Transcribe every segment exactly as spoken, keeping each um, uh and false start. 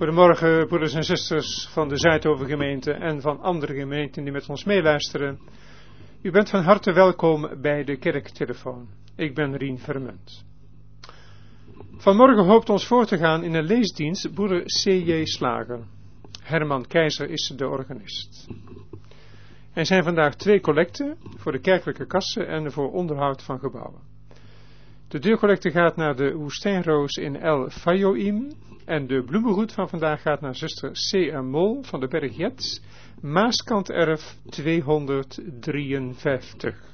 Goedemorgen, broeders en zusters van de Zuidovergemeente en van andere gemeenten die met ons meeluisteren. U bent van harte welkom bij de kerktelefoon. Ik ben Rien Vermunt. Vanmorgen hoopt ons voor te gaan in een leesdienst broeder C J Slager. Herman Keizer is de organist. Er zijn vandaag twee collecten voor de kerkelijke kassen en voor onderhoud van gebouwen. De deurcollecte gaat naar de woestijnroos in El Fayoim en de bloemengoed van vandaag gaat naar zuster C R Mol van de berg Jets, Maaskanterf tweehonderddrieënvijftig.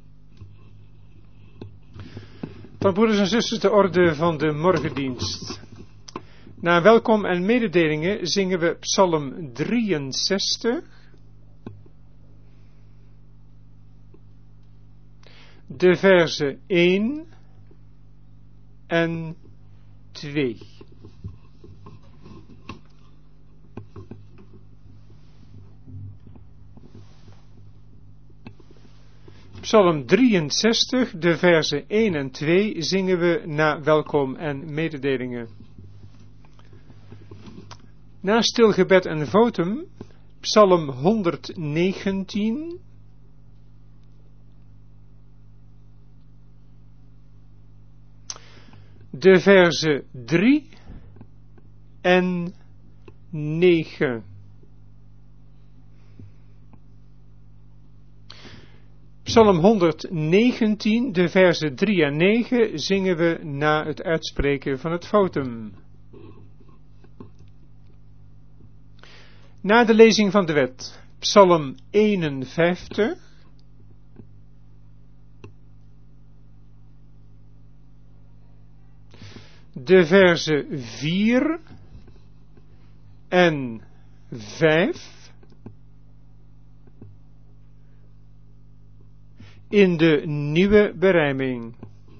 Dan broeders en zusters de orde van de morgendienst. Na welkom en mededelingen zingen we Psalm drieënzestig, de verzen één en twee. Psalm drieënzestig, de verzen één en twee zingen we na welkom en mededelingen. Na stilgebed en votum, Psalm honderdnegentien, de verzen drie en negen. Psalm honderdnegentien, de verzen drie en negen zingen we na het uitspreken van het votum. Na de lezing van de wet, Psalm eenenvijftig, de verzen vier en vijf, in de nieuwe berijming.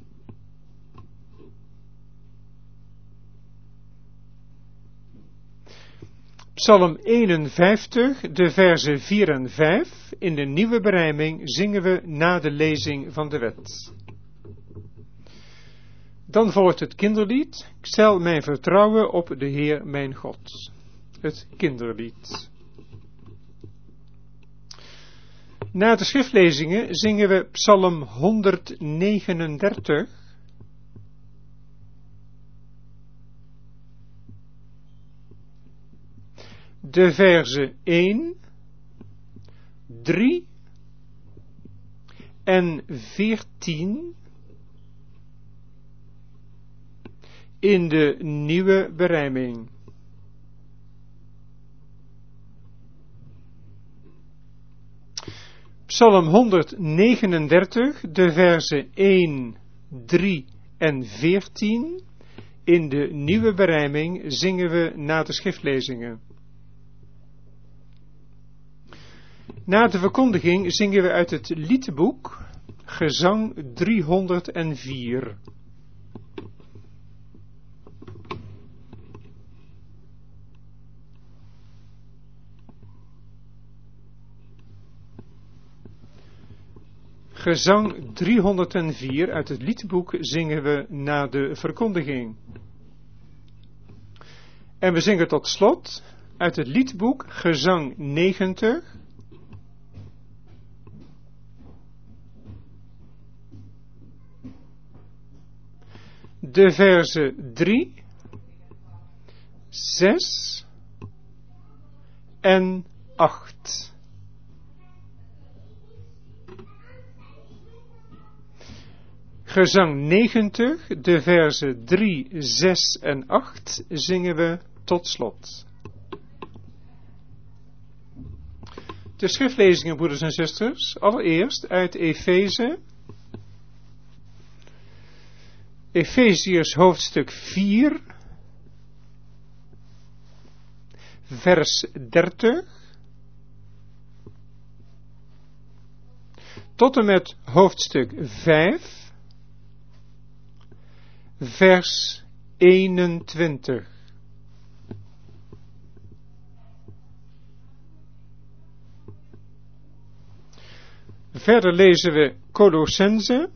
Psalm eenenvijftig, de verzen vier en vijf, in de nieuwe berijming zingen we na de lezing van de wet. Dan volgt het kinderlied, ik stel mijn vertrouwen op de Heer mijn God. Het kinderlied. Na de schriftlezingen zingen we Psalm honderdnegenendertig, de verzen één, drie en veertien in de nieuwe berijming. Psalm honderdnegenendertig, de verzen één, drie en veertien. In de nieuwe berijming zingen we na de schriftlezingen. Na de verkondiging zingen we uit het liedboek Gezang driehonderdvier. Gezang driehonderdvier uit het liedboek zingen we na de verkondiging. En we zingen tot slot uit het liedboek Gezang negentig. De verzen drie, zes en acht. Gezang negentig, de verzen drie, zes en acht zingen we tot slot. De schriftlezingen, broeders en zusters, allereerst uit Efeze. Efeziërs hoofdstuk vier, vers dertig, tot en met hoofdstuk vijf, vers eenentwintig. Verder lezen we Colossense,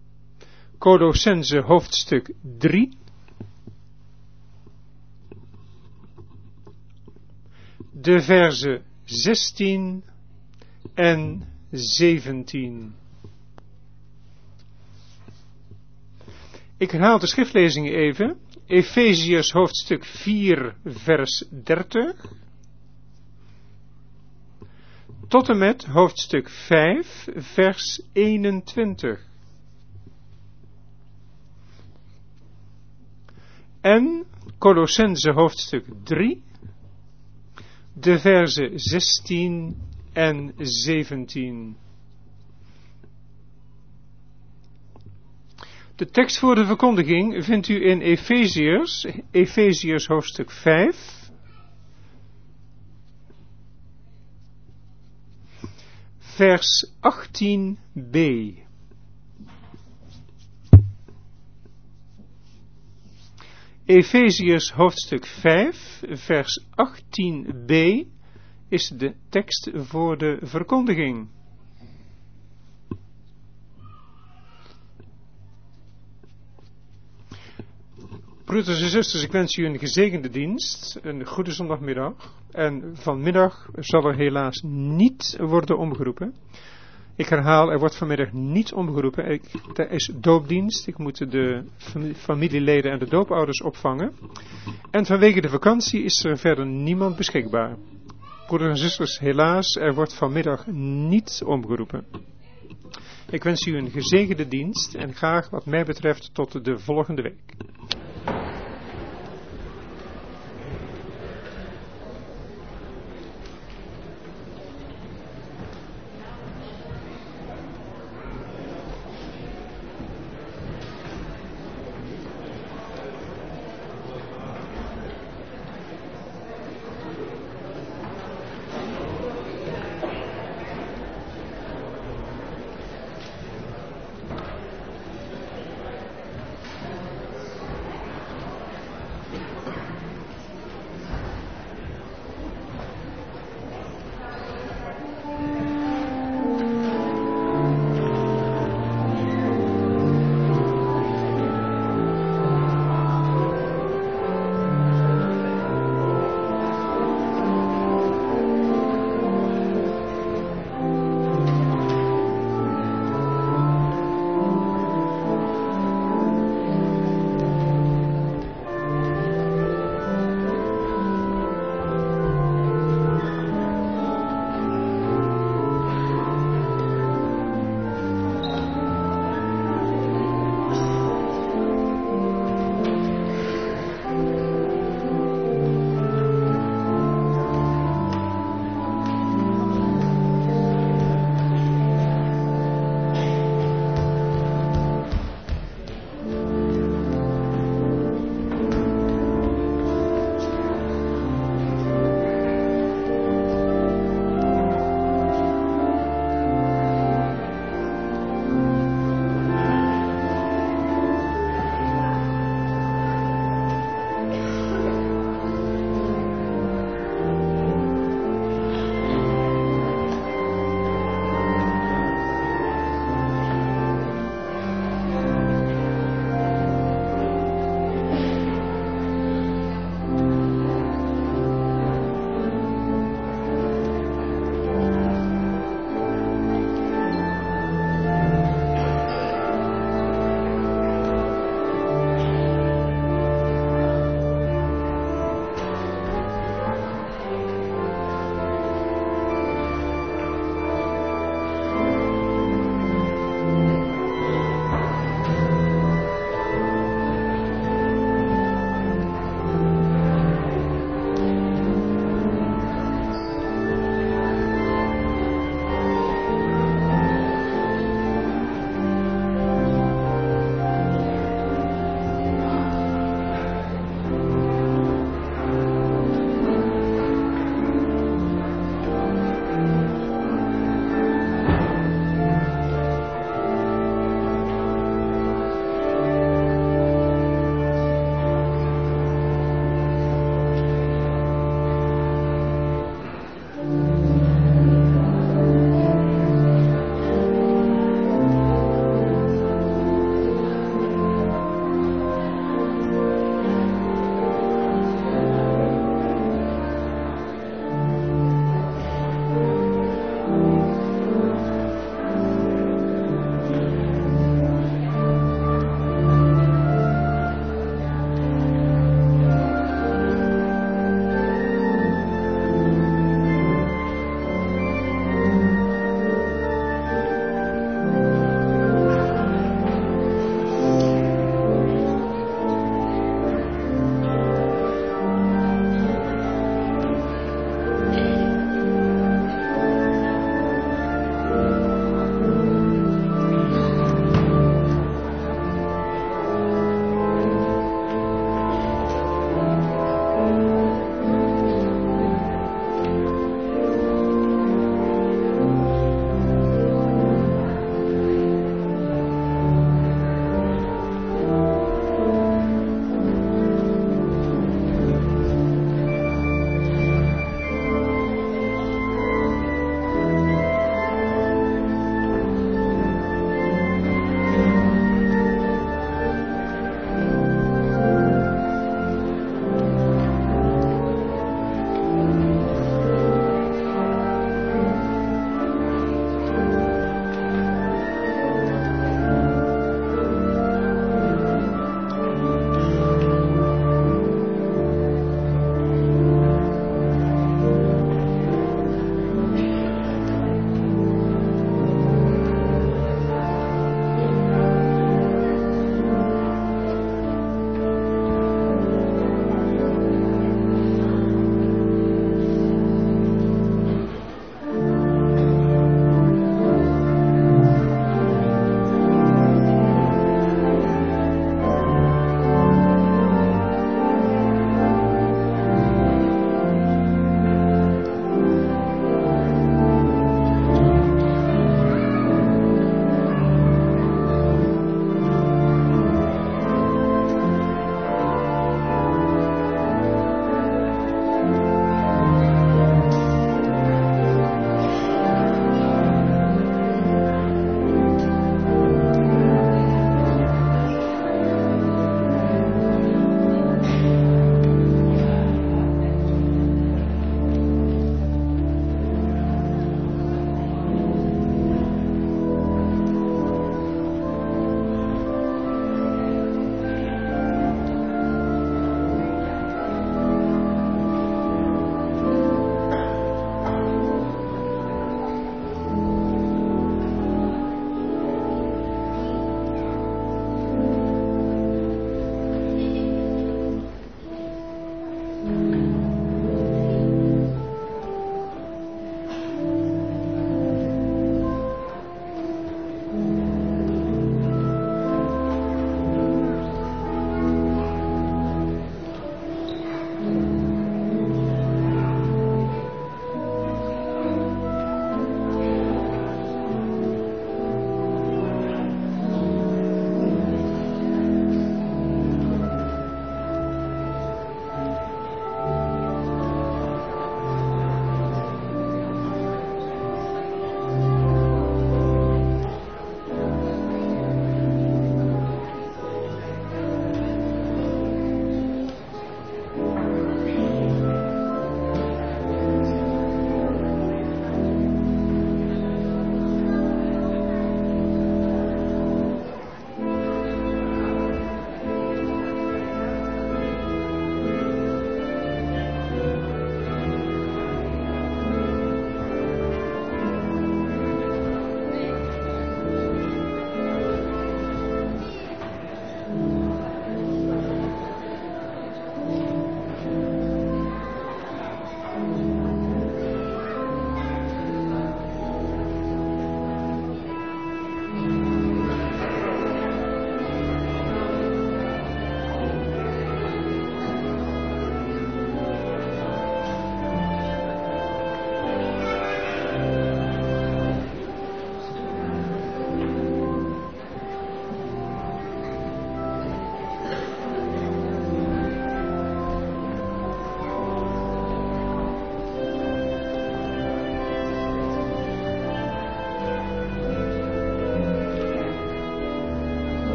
Colossense hoofdstuk drie, de verzen zestien en zeventien. Ik herhaal de schriftlezingen even. Efeziërs hoofdstuk vier vers dertig. Tot en met hoofdstuk vijf vers eenentwintig. En Kolossenzen hoofdstuk drie. De verzen zestien en zeventien. De tekst voor de verkondiging vindt u in Efeziërs, Efeziërs hoofdstuk vijf, vers achttien b. Efeziërs hoofdstuk vijf, vers achttien b is de tekst voor de verkondiging. Broeders en zusters, ik wens u een gezegende dienst, een goede zondagmiddag. En vanmiddag zal er helaas niet worden omgeroepen. Ik herhaal, er wordt vanmiddag niet omgeroepen. Ik, er is doopdienst, ik moet de familieleden en de doopouders opvangen. En vanwege de vakantie is er verder niemand beschikbaar. Broeders en zusters, helaas, er wordt vanmiddag niet omgeroepen. Ik wens u een gezegende dienst en graag wat mij betreft tot de volgende week.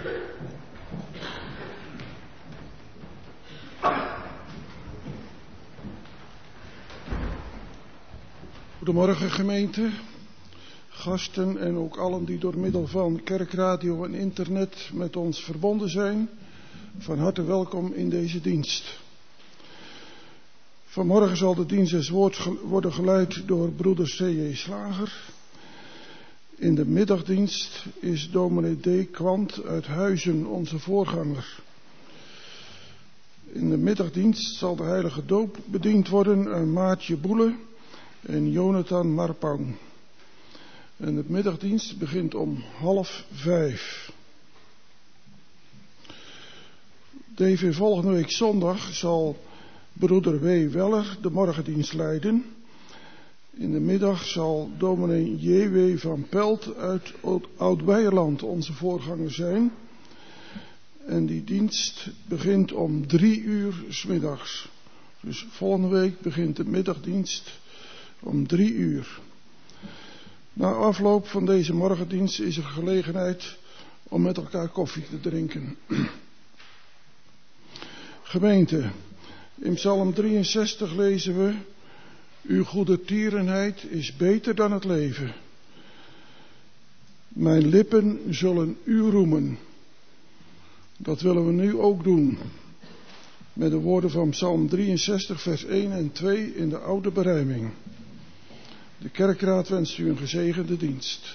Goedemorgen gemeente, gasten en ook allen die door middel van kerkradio en internet met ons verbonden zijn. Van harte welkom in deze dienst. Vanmorgen zal de dienst des woord worden geleid door broeder C J Slager. In de middagdienst is dominee D. Kwant uit Huizen onze voorganger. In de middagdienst zal de heilige doop bediend worden aan Maartje Boele en Jonathan Marpang. En de middagdienst begint om half vijf. D V volgende week zondag zal broeder W. Weller de morgendienst leiden. In de middag zal dominee J W van Pelt uit Oud-Beierland onze voorganger zijn. En die dienst begint om drie uur 's middags. Dus volgende week begint de middagdienst om drie uur. Na afloop van deze morgendienst is er gelegenheid om met elkaar koffie te drinken. Gemeente, in Psalm drieënzestig lezen we: uw goedertierenheid is beter dan het leven. Mijn lippen zullen u roemen. Dat willen we nu ook doen. Met de woorden van Psalm drieënzestig vers één en twee in de oude berijming. De kerkraad wenst u een gezegende dienst.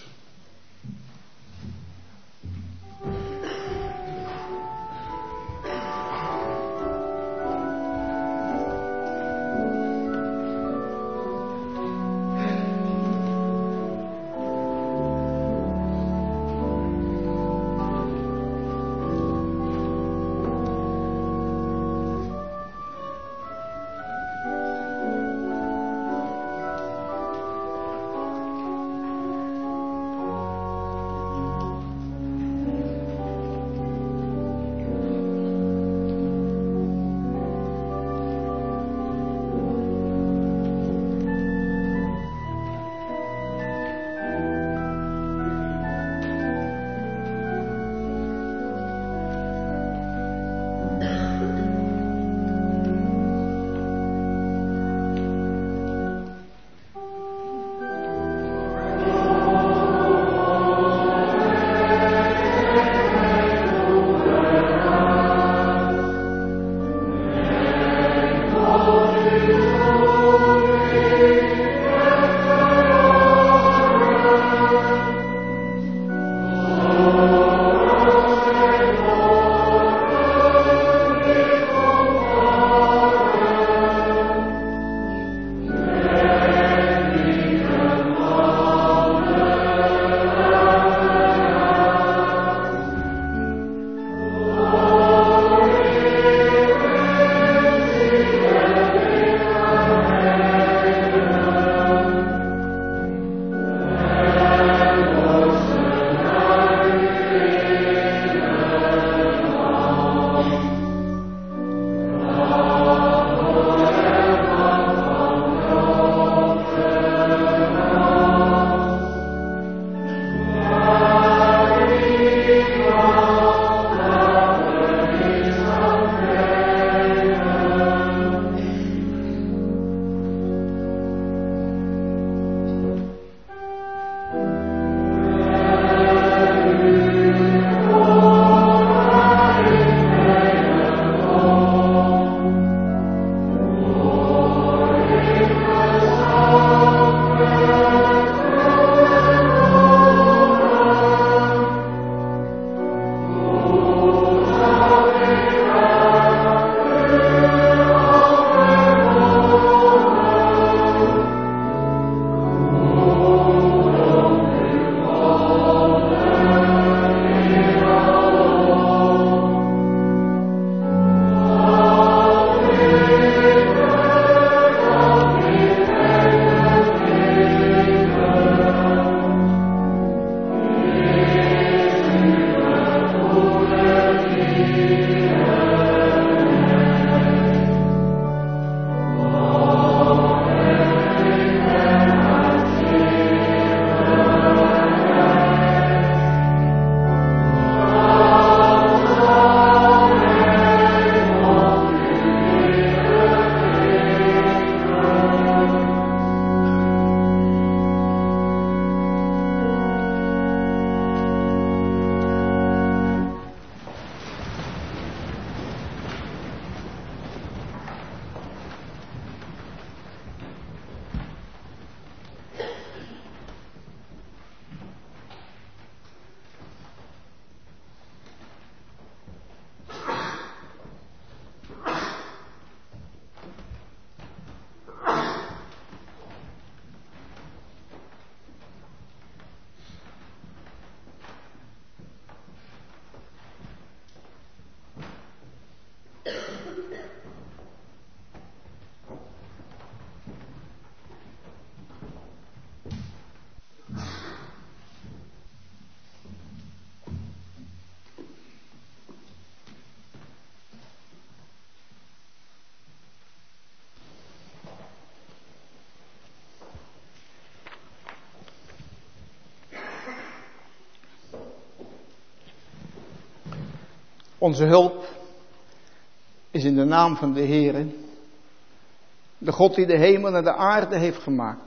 Onze hulp is in de naam van de Heere, de God die de hemel en de aarde heeft gemaakt.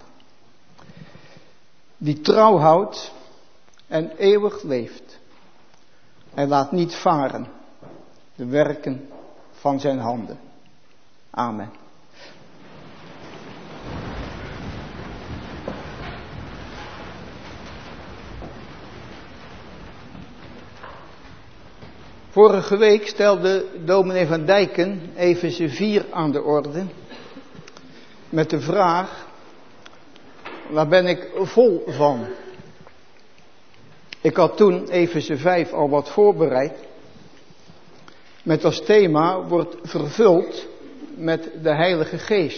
Die trouw houdt en eeuwig leeft. Hij laat niet varen de werken van zijn handen. Amen. Vorige week stelde dominee Van Dijken Efeze vier aan de orde met de vraag: waar ben ik vol van? Ik had toen Efeze vijf al wat voorbereid met als thema: wordt vervuld met de Heilige Geest.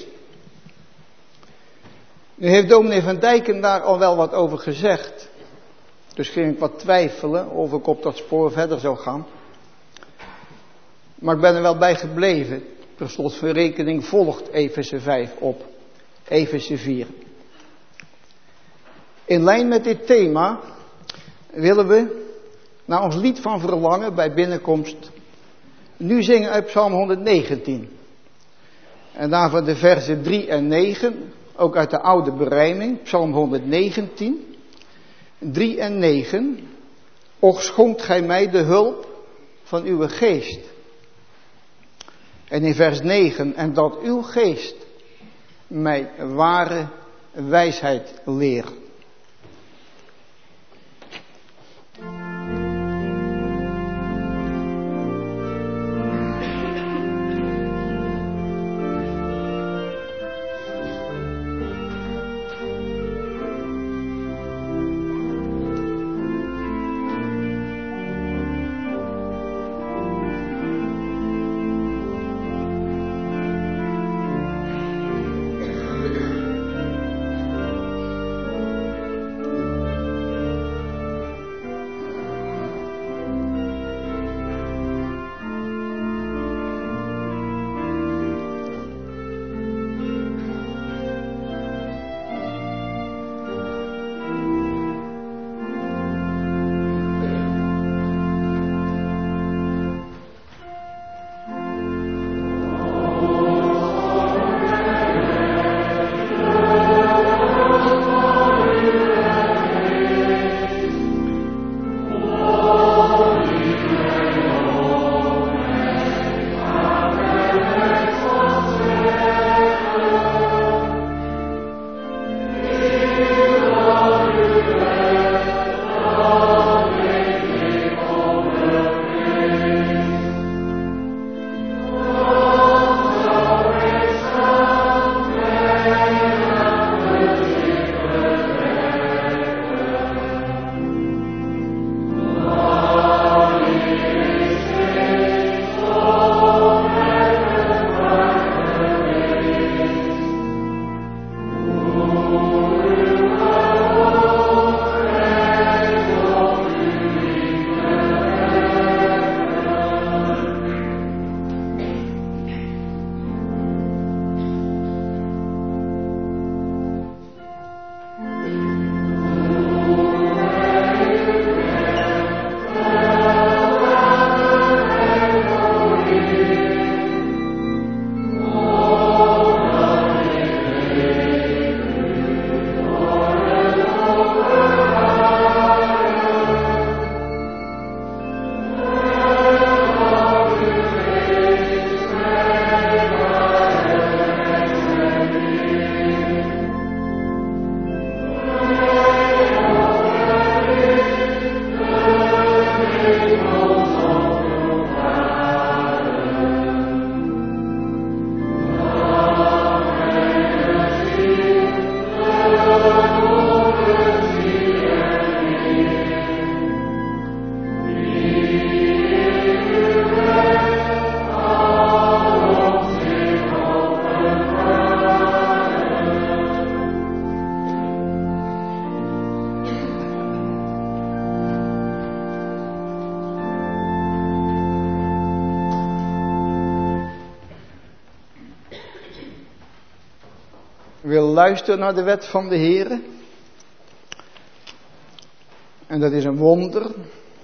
Nu heeft dominee Van Dijken daar al wel wat over gezegd, dus ging ik wat twijfelen of ik op dat spoor verder zou gaan. Maar ik ben er wel bij gebleven. Per slot van rekening volgt Efeze vijf op Efeze vier. In lijn met dit thema willen we naar ons lied van verlangen bij binnenkomst nu zingen uit Psalm honderdnegentien. En daarvoor de versen drie en negen, ook uit de oude berijming, Psalm honderdnegentien, drie en negen. Och schonkt gij mij de hulp van uw geest. En in vers negen, en dat uw geest mij ware wijsheid leert. wil luisteren naar de wet van de Heere. En dat is een wonder.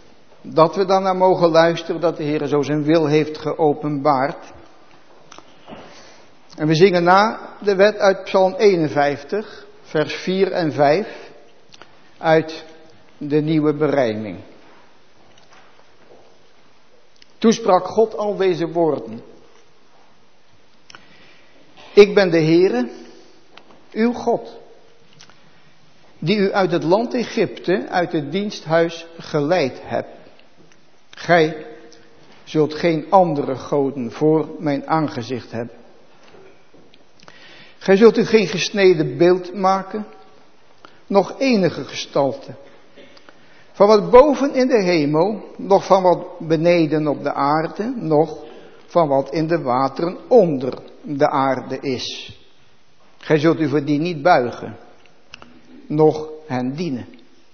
dat we dan naar mogen luisteren, dat de Heer zo zijn wil heeft geopenbaard. En we zingen na de wet uit Psalm eenenvijftig, vers vier en vijf, uit de nieuwe berijming. Toen sprak God al deze woorden. Ik ben de Heere, uw God, die u uit het land Egypte, uit het diensthuis geleid hebt. Gij zult geen andere goden voor mijn aangezicht hebben. Gij zult u geen gesneden beeld maken, nog enige gestalte. Van wat boven in de hemel, nog van wat beneden op de aarde, nog van wat in de wateren onder de aarde is. Gij zult u voor die niet buigen, noch hen dienen.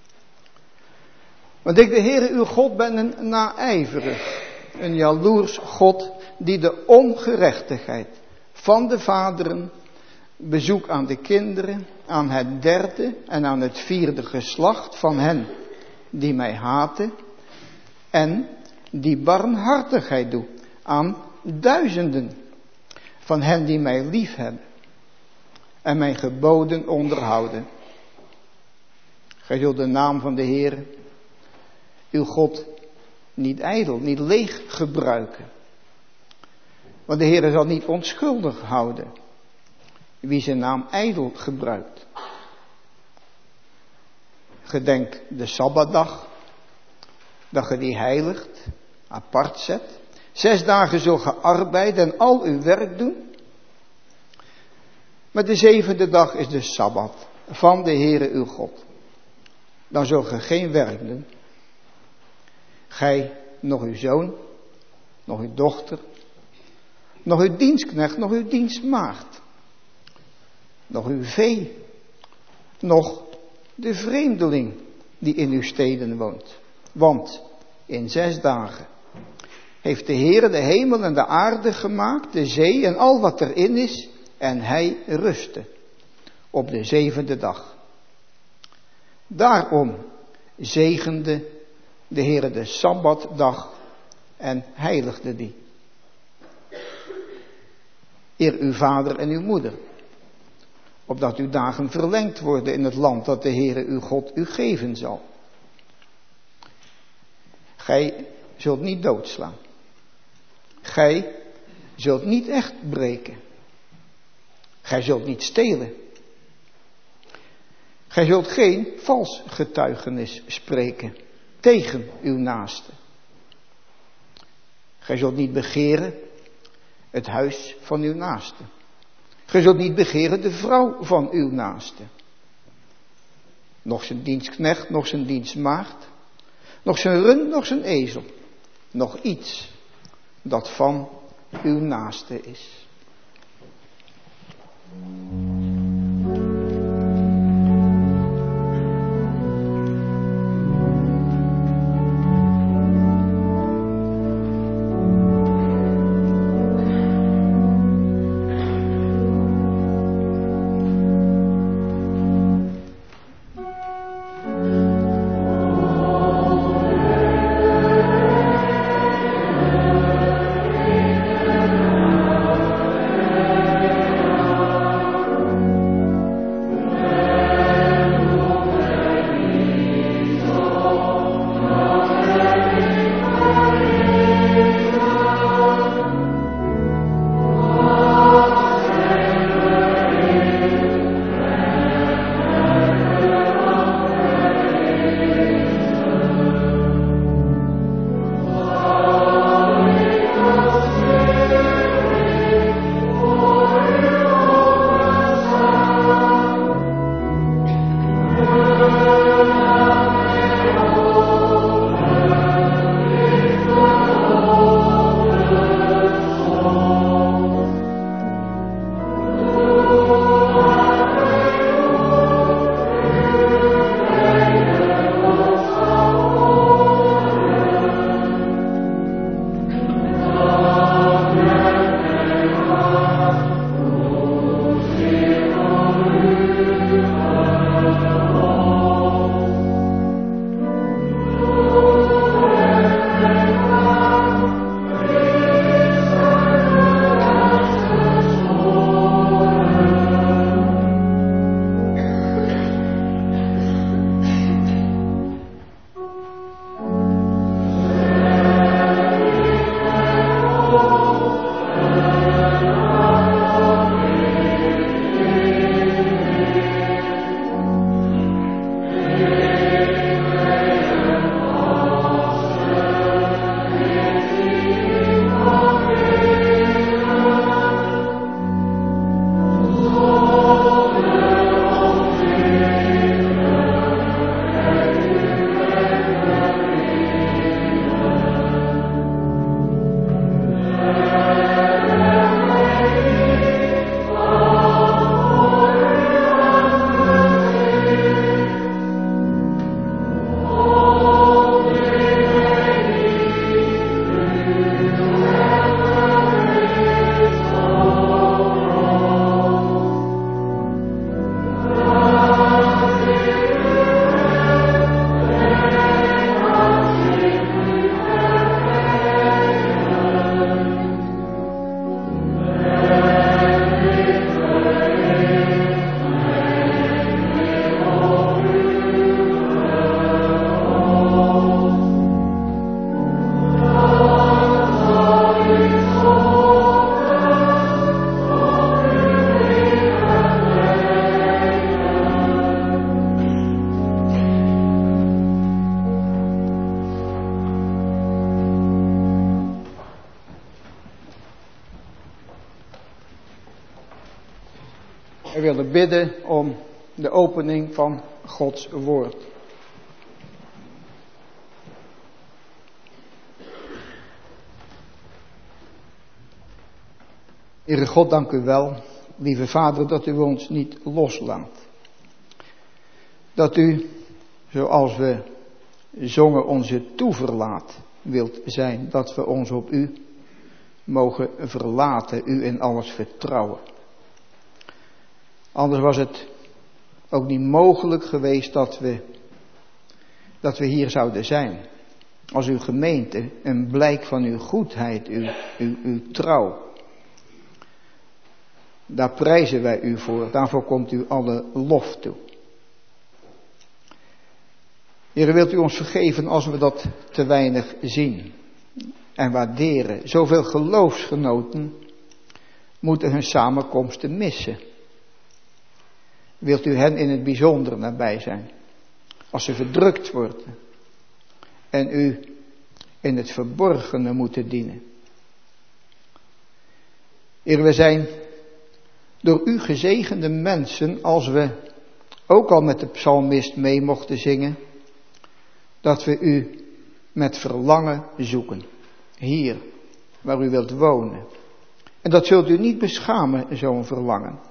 Want ik, de Heere uw God, ben een naijverig, een jaloers God, die de ongerechtigheid van de vaderen bezoekt aan de kinderen, aan het derde en aan het vierde geslacht van hen die mij haten, en die barmhartigheid doet aan duizenden van hen die mij liefhebben en mijn geboden onderhouden. Gij zult de naam van de Heer, uw God, niet ijdel, niet leeg gebruiken. Want de Heer zal niet onschuldig houden wie zijn naam ijdel gebruikt. Gedenk de Sabbatdag, dat ge die heiligt, apart zet. Zes dagen zult ge arbeiden en al uw werk doen. Maar de zevende dag is de Sabbat van de Heere uw God. Dan zult ge geen werk doen. Gij, nog uw zoon, nog uw dochter, nog uw dienstknecht, nog uw dienstmaagd, nog uw vee, nog de vreemdeling die in uw steden woont. Want in zes dagen heeft de Heere de hemel en de aarde gemaakt, de zee en al wat erin is, en hij rustte op de zevende dag. Daarom zegende de Heere de Sabbatdag en heiligde die. Eer uw vader en uw moeder, opdat uw dagen verlengd worden in het land dat de Heere uw God u geven zal. Gij zult niet doodslaan. Gij zult niet echt breken. Gij zult niet stelen. Gij zult geen vals getuigenis spreken tegen uw naaste. Gij zult niet begeren het huis van uw naaste. Gij zult niet begeren de vrouw van uw naaste. Nog zijn dienstknecht, nog zijn dienstmaagd, nog zijn rund, nog zijn ezel. Nog iets dat van uw naaste is. We willen bidden om de opening van Gods woord. Heere God, dank u wel, lieve Vader, dat u ons niet loslaat. Dat u, zoals we zongen, onze toeverlaat wilt zijn. Dat we ons op u mogen verlaten, u in alles vertrouwen. Anders was het ook niet mogelijk geweest dat we, dat we hier zouden zijn. Als uw gemeente, een blijk van uw goedheid, uw, uw, uw trouw. Daar prijzen wij u voor, daarvoor komt u alle lof toe. Heer, wilt u ons vergeven als we dat te weinig zien en waarderen. Zoveel geloofsgenoten moeten hun samenkomsten missen. Wilt u hen in het bijzonder nabij zijn, als ze verdrukt worden en u in het verborgene moeten dienen. Heer, we zijn door u gezegende mensen, als we ook al met de psalmist mee mochten zingen, dat we u met verlangen zoeken, hier waar u wilt wonen. En dat zult u niet beschamen, zo'n verlangen.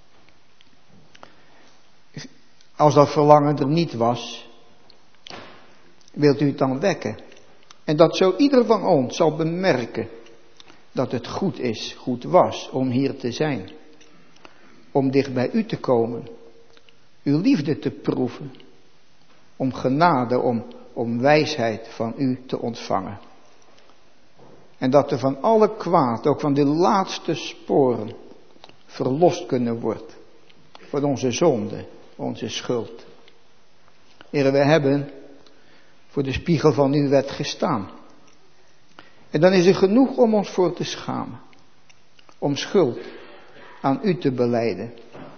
Als dat verlangen er niet was, wilt u het dan wekken. En dat zo ieder van ons zal bemerken dat het goed is, goed was om hier te zijn. Om dicht bij u te komen, uw liefde te proeven, om genade, om, om wijsheid van u te ontvangen. En dat er van alle kwaad, ook van de laatste sporen, verlost kunnen worden van onze zonde, onze schuld. Heere, we hebben voor de spiegel van uw wet gestaan. En dan is er genoeg om ons voor te schamen, om schuld aan u te belijden.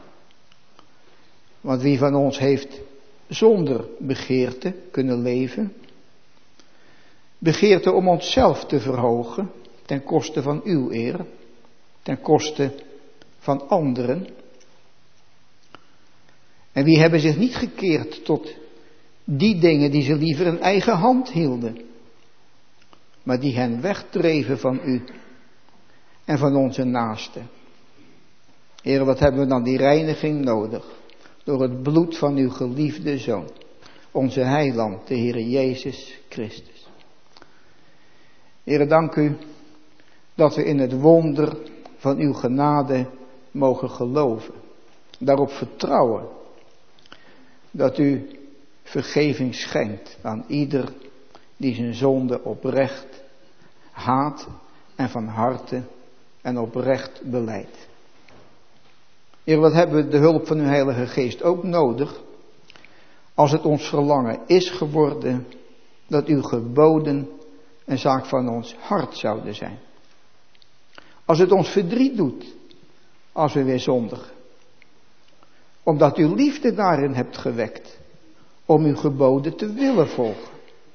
Want wie van ons heeft zonder begeerte kunnen leven? Begeerte om onszelf te verhogen, ten koste van uw eer, ten koste van anderen. En wie hebben zich niet gekeerd tot die dingen die ze liever in eigen hand hielden, maar die hen wegdreven van u en van onze naasten. Heer, wat hebben we dan die reiniging nodig? Door het bloed van uw geliefde Zoon, onze heiland, de Heer Jezus Christus. Heer, dank u dat we in het wonder van uw genade mogen geloven. Daarop vertrouwen dat u vergeving schenkt aan ieder die zijn zonde oprecht haat en van harte en oprecht belijdt. Heer, wat hebben we de hulp van uw Heilige Geest ook nodig, als het ons verlangen is geworden dat uw geboden een zaak van ons hart zouden zijn. Als het ons verdriet doet, als we weer zondigen. Omdat u liefde daarin hebt gewekt, om uw geboden te willen volgen.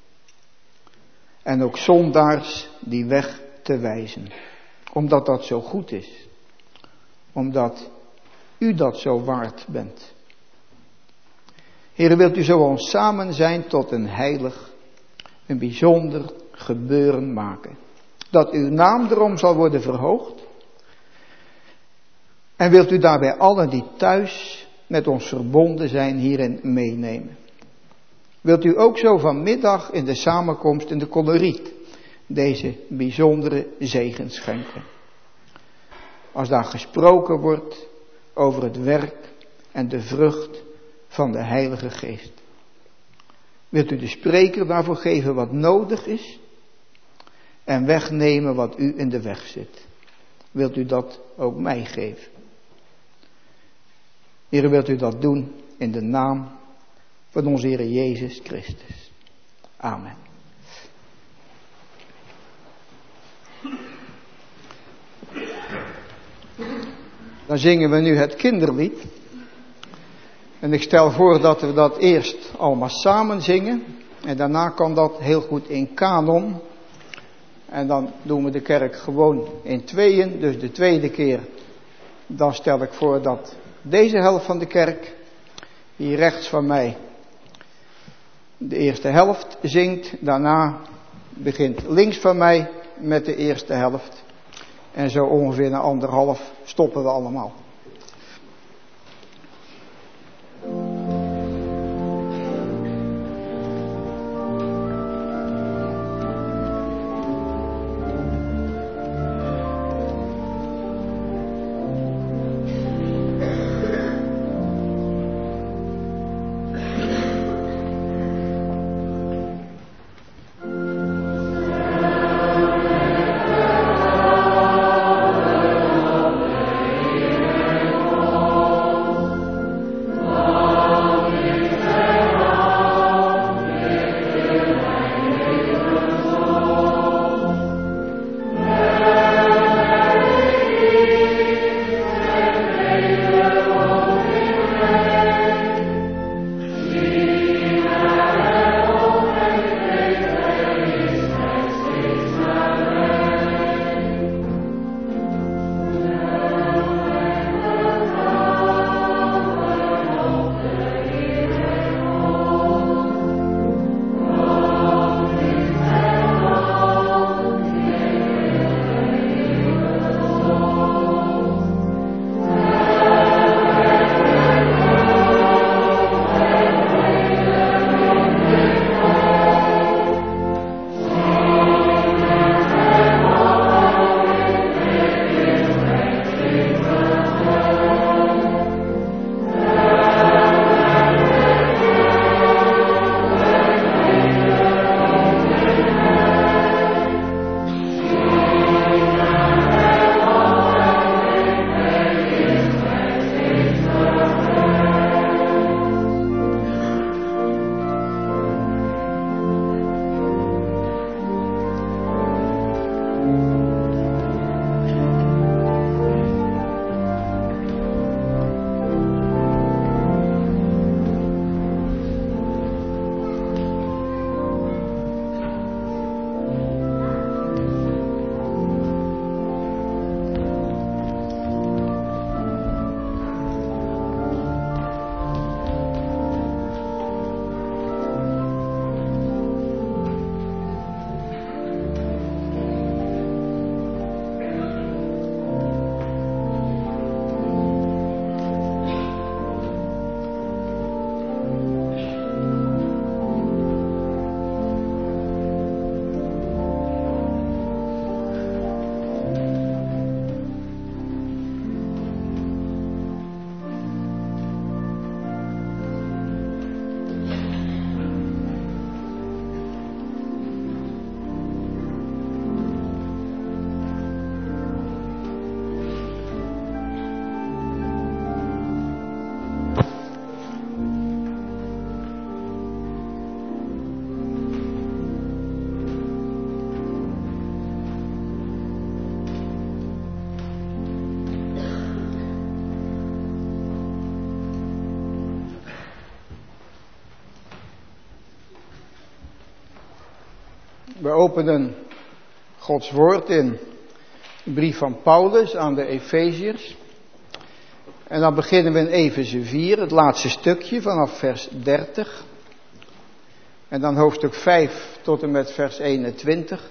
En ook zondaars die weg te wijzen, omdat dat zo goed is. Omdat u dat zo waard bent. Heere, wilt u zo ons samen zijn tot een heilig, een bijzonder gebeuren maken. Dat uw naam erom zal worden verhoogd. En wilt u daarbij allen die thuis met ons verbonden zijn hierin meenemen. Wilt u ook zo vanmiddag in de samenkomst in de koloriet deze bijzondere zegen schenken. Als daar gesproken wordt over het werk en de vrucht van de Heilige Geest. Wilt u de spreker daarvoor geven wat nodig is en wegnemen wat u in de weg zit. Wilt u dat ook mij geven. Heer, wilt u dat doen in de naam van onze Heer Jezus Christus. Amen. Dan zingen we nu het kinderlied. En ik stel voor dat we dat eerst allemaal samen zingen. En daarna kan dat heel goed in kanon. En dan doen we de kerk gewoon in tweeën. Dus de tweede keer, dan stel ik voor dat deze helft van de kerk, hier rechts van mij, de eerste helft zingt. Daarna begint links van mij met de eerste helft. En zo ongeveer na anderhalf stoppen we allemaal. We openen Gods woord in de brief van Paulus aan de Efeziërs. En dan beginnen we in Efeze vier, het laatste stukje vanaf vers dertig. En dan hoofdstuk vijf tot en met vers eenentwintig.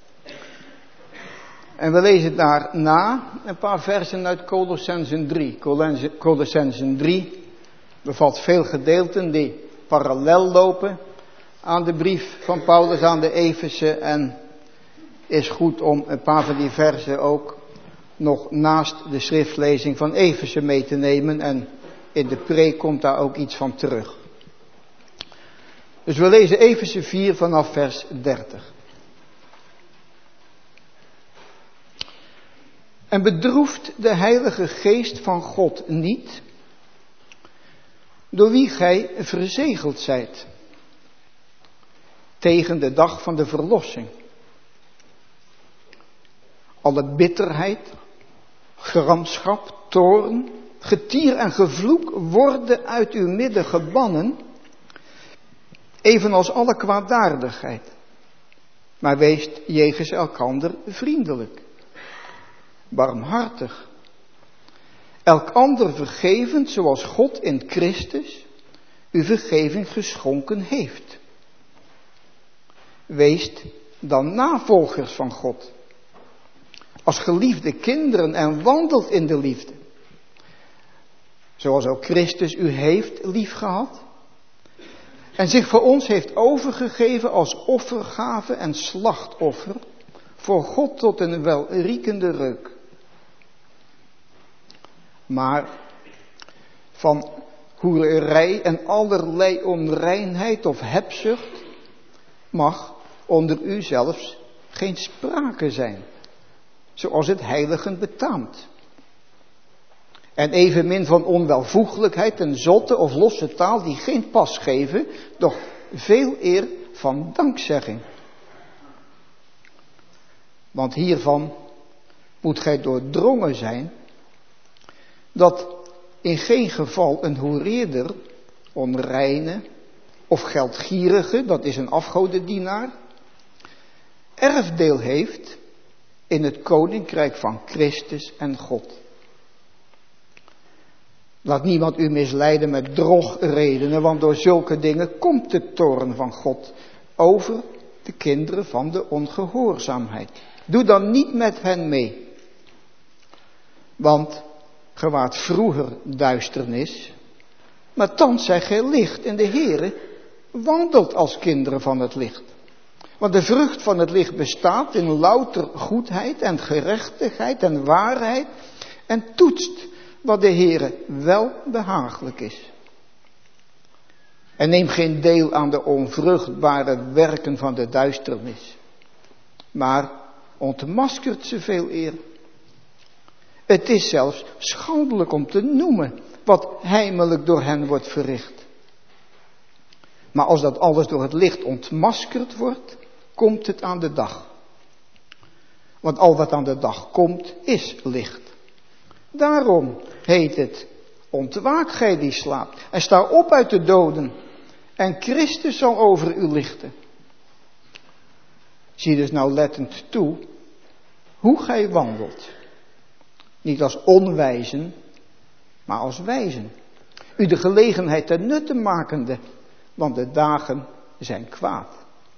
En we lezen daarna een paar versen uit Colossenzen drie. Colossenzen drie bevat veel gedeelten die parallel lopen aan de brief van Paulus aan de Efeze. En is goed om een paar van die versen ook nog naast de schriftlezing van Efeze mee te nemen. En in de preek komt daar ook iets van terug. Dus we lezen Efeze vier vanaf vers dertig. En bedroeft de Heilige Geest van God niet, door wie gij verzegeld zijt, tegen de dag van de verlossing. Alle bitterheid, gramschap, toorn, getier en gevloek worden uit uw midden gebannen, evenals alle kwaadaardigheid. Maar wees jegens elkander vriendelijk, barmhartig elk ander vergevend zoals God in Christus u vergeving geschonken heeft. Weest dan navolgers van God, als geliefde kinderen en wandelt in de liefde, zoals ook Christus u heeft liefgehad en zich voor ons heeft overgegeven als offergave en slachtoffer voor God tot een welriekende reuk. Maar van hoererij en allerlei onreinheid of hebzucht mag onder u zelfs geen sprake zijn, zoals het heiligen betaamt. En evenmin van onwelvoeglijkheid en zotte of losse taal die geen pas geven, doch veel eer van dankzegging. Want hiervan moet gij doordrongen zijn, dat in geen geval een hoereerder, onreine of geldgierige, dat is een afgodendienaar, erfdeel heeft in het koninkrijk van Christus en God. Laat niemand u misleiden met drogredenen, want door zulke dingen komt de toorn van God over de kinderen van de ongehoorzaamheid. Doe dan niet met hen mee, want ge waart vroeger duisternis, maar thans zijt gij licht in de Heere, wandelt als kinderen van het licht. Want de vrucht van het licht bestaat in louter goedheid en gerechtigheid en waarheid en toetst wat de Heere wel behagelijk is. En neem geen deel aan de onvruchtbare werken van de duisternis, maar ontmaskert ze veel eer. Het is zelfs schandelijk om te noemen wat heimelijk door hen wordt verricht. Maar als dat alles door het licht ontmaskerd wordt, komt het aan de dag. Want al wat aan de dag komt, is licht. Daarom heet het, ontwaak gij die slaapt en sta op uit de doden en Christus zal over u lichten. Zie dus nou lettend toe hoe gij wandelt. Niet als onwijzen, maar als wijzen. U de gelegenheid ten nutte makende, want de dagen zijn kwaad.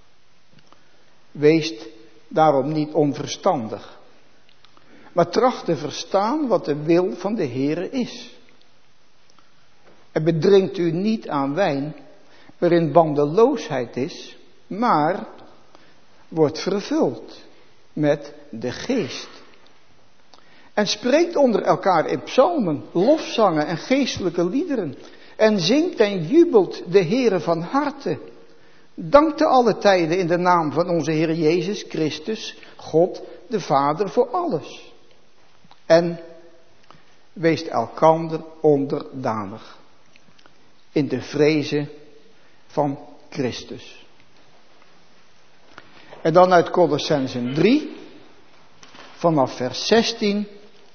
Wees daarom niet onverstandig, maar tracht te verstaan wat de wil van de Heere is. En bedringt u niet aan wijn waarin bandeloosheid is, maar wordt vervuld met de geest. En spreekt onder elkaar in psalmen, lofzangen en geestelijke liederen. En zingt en jubelt de Heere van harte. Dank te alle tijden in de naam van onze Heer Jezus Christus, God de Vader voor alles. En weest elkander onderdanig in de vreze van Christus. En dan uit Kolossenzen drie, vanaf vers zestien.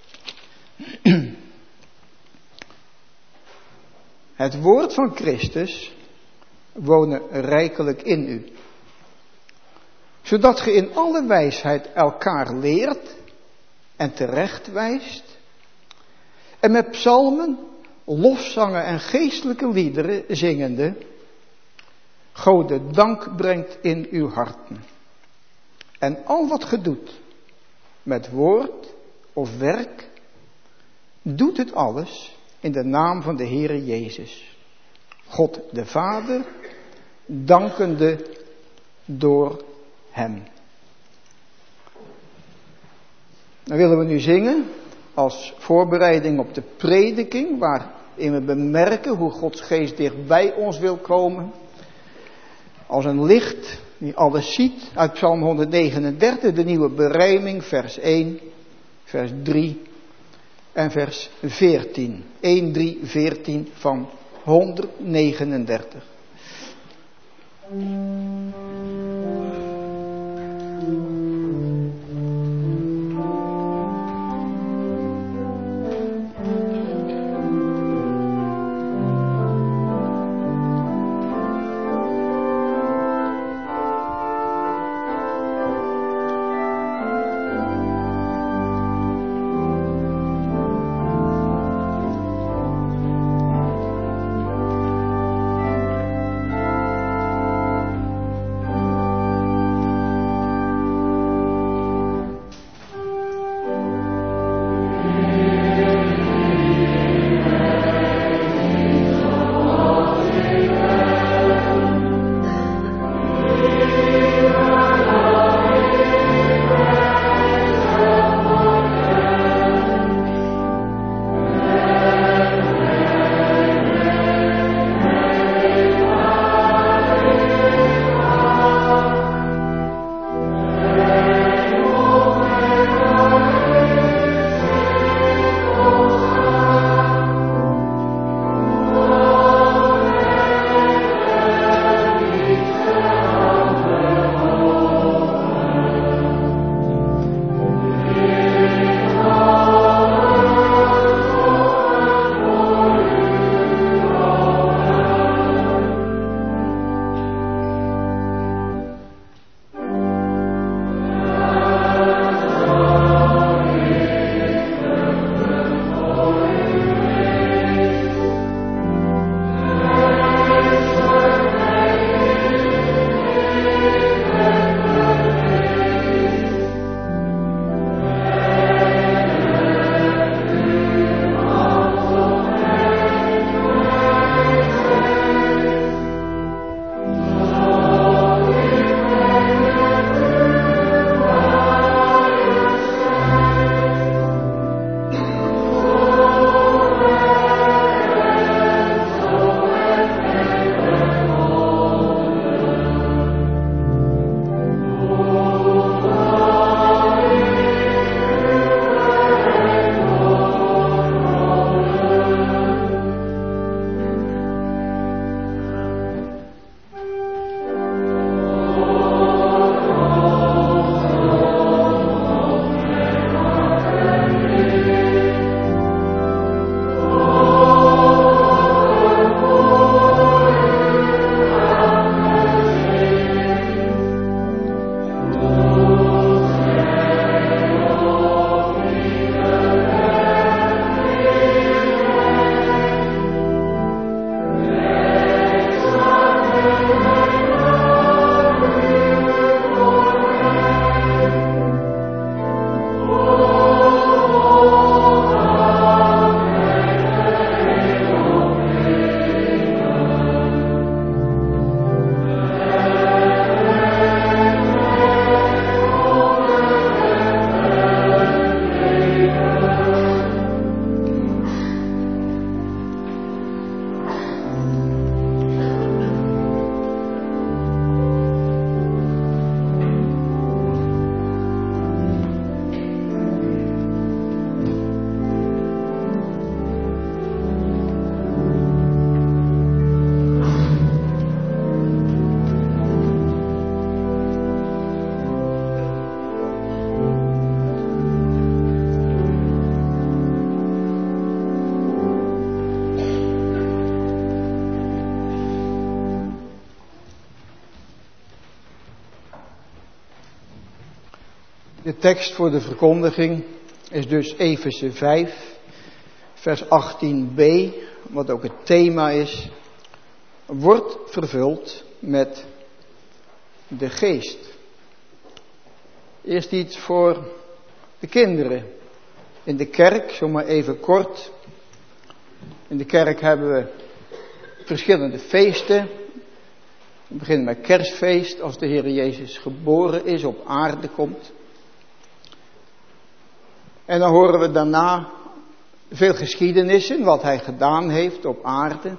Het woord van Christus wonen rijkelijk in u, zodat ge in alle wijsheid elkaar leert en terechtwijst en met psalmen, lofzangen en geestelijke liederen zingende Gode dank brengt in uw harten. En al wat ge doet, met woord of werk, doet het alles in de naam van de Heere Jezus, God de Vader, dankende door hem. Dan willen we nu zingen als voorbereiding op de prediking, waarin we bemerken hoe Gods geest dicht bij ons wil komen. Als een licht die alles ziet, uit Psalm honderdnegenendertig, de nieuwe berijming, vers één, vers drie en vers veertien. één, drie, veertien van honderdnegenendertig. De tekst voor de verkondiging is dus Efeze vijf, vers achttien b, wat ook het thema is. Wordt vervuld met de geest. Eerst iets voor de kinderen. In de kerk, zomaar even kort. In de kerk hebben we verschillende feesten. We beginnen met kerstfeest, als de Heer Jezus geboren is, op aarde komt. En dan horen we daarna veel geschiedenissen, wat hij gedaan heeft op aarde.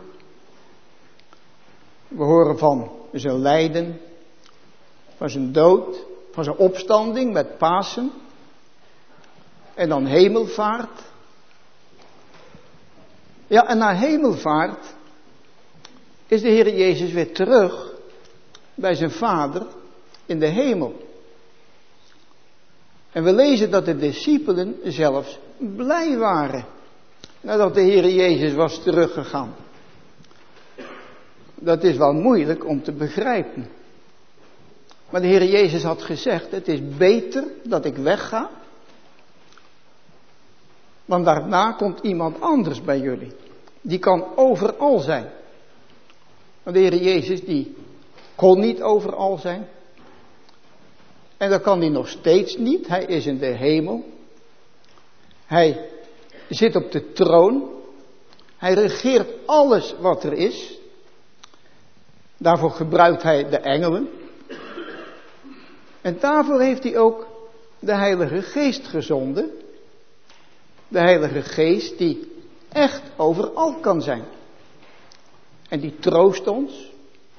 We horen van zijn lijden, van zijn dood, van zijn opstanding met Pasen. En dan hemelvaart. Ja, en na hemelvaart is de Heer Jezus weer terug bij zijn Vader in de hemel. En we lezen dat de discipelen zelfs blij waren nadat de Heer Jezus was teruggegaan. Dat is wel moeilijk om te begrijpen. Maar de Heer Jezus had gezegd, het is beter dat ik wegga, want daarna komt iemand anders bij jullie. Die kan overal zijn. Maar de Heer Jezus die kon niet overal zijn. En dat kan hij nog steeds niet. Hij is in de hemel. Hij zit op de troon. Hij regeert alles wat er is. Daarvoor gebruikt hij de engelen. En daarvoor heeft hij ook de Heilige Geest gezonden. De Heilige Geest die echt overal kan zijn. En die troost ons.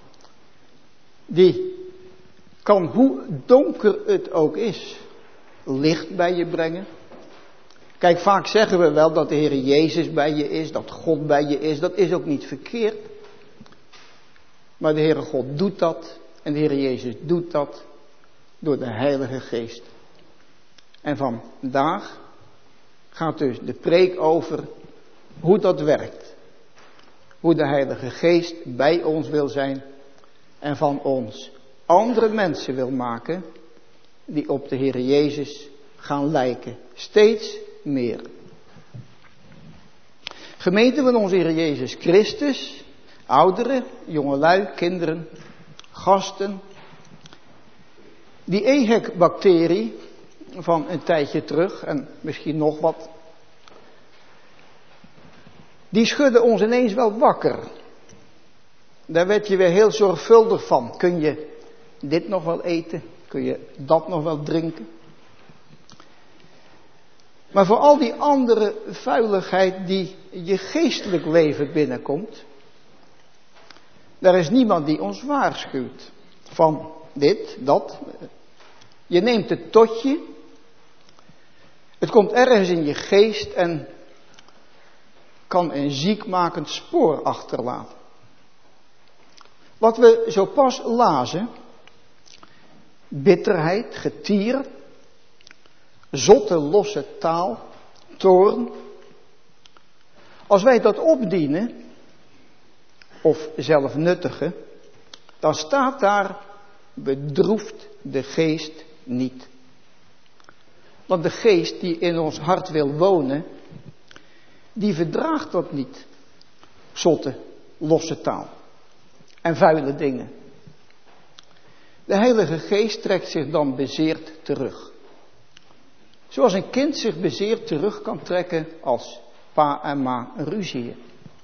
Die kan, hoe donker het ook is, licht bij je brengen. Kijk, vaak zeggen we wel dat de Heer Jezus bij je is, dat God bij je is. Dat is ook niet verkeerd. Maar de Heere God doet dat. En de Heer Jezus doet dat door de Heilige Geest. En vandaag gaat dus de preek over hoe dat werkt. Hoe de Heilige Geest bij ons wil zijn en van ons andere mensen wil maken die op de Heer Jezus gaan lijken. Steeds meer. Gemeente van onze Heer Jezus Christus, ouderen, jongelui, kinderen, gasten. Die E H E C-bacterie van een tijdje terug en misschien nog wat, die schudde ons ineens wel wakker. Daar werd je weer heel zorgvuldig van. Kun je dit nog wel eten? Kun je dat nog wel drinken? Maar voor al die andere vuiligheid die je geestelijk leven binnenkomt, daar is niemand die ons waarschuwt van dit, dat. Je neemt het tot je. Het komt ergens in je geest en kan een ziekmakend spoor achterlaten. Wat we zo pas lazen, bitterheid, getier, zotte losse taal, toorn. Als wij dat opdienen, of zelf nuttigen, dan staat daar, bedroeft de geest niet. Want de geest die in ons hart wil wonen, die verdraagt dat niet. Zotte, losse taal en vuile dingen. De Heilige Geest trekt zich dan bezeerd terug. Zoals een kind zich bezeerd terug kan trekken als pa en ma ruzieën.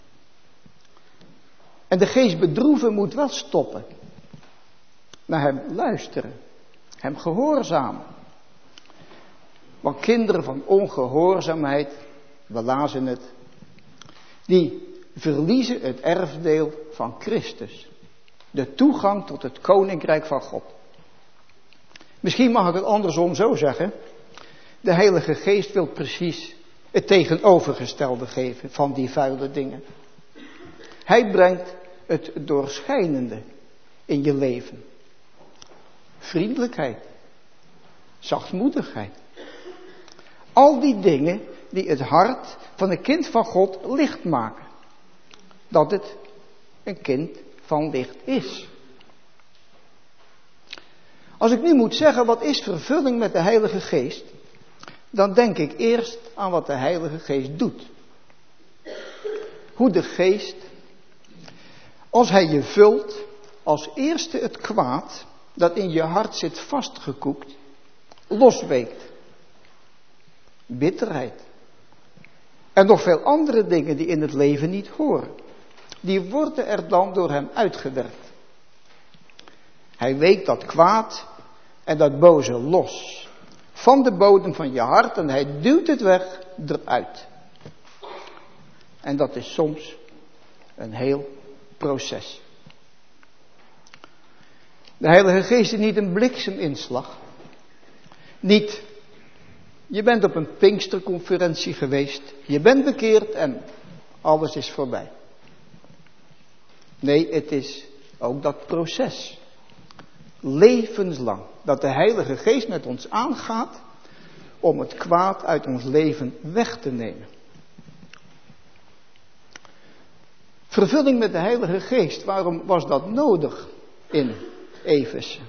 En de geest bedroeven moet wel stoppen. Naar hem luisteren. Hem gehoorzamen. Want kinderen van ongehoorzaamheid, we lazen het, die verliezen het erfdeel van Christus. De toegang tot het koninkrijk van God. Misschien mag ik het andersom zo zeggen. De Heilige Geest wil precies het tegenovergestelde geven van die vuile dingen. Hij brengt het doorschijnende in je leven. Vriendelijkheid. Zachtmoedigheid. Al die dingen die het hart van een kind van God licht maken. Dat het een kind van licht is. Als ik nu moet zeggen, wat is vervulling met de Heilige Geest? Dan denk ik eerst aan wat de Heilige Geest doet. Hoe de Geest, als hij je vult, als eerste het kwaad dat in je hart zit vastgekoekt, losweekt. Bitterheid. En nog veel andere dingen die in het leven niet horen. Die worden er dan door hem uitgewerkt. Hij weekt dat kwaad en dat boze los. Van de bodem van je hart en hij duwt het weg eruit. En dat is soms een heel proces. De Heilige Geest is niet een blikseminslag. Niet, je bent op een Pinksterconferentie geweest. Je bent bekeerd en alles is voorbij. Nee, het is ook dat proces. Levenslang. Dat de Heilige Geest met ons aangaat om het kwaad uit ons leven weg te nemen. Vervulling met de Heilige Geest. Waarom was dat nodig in Efeze?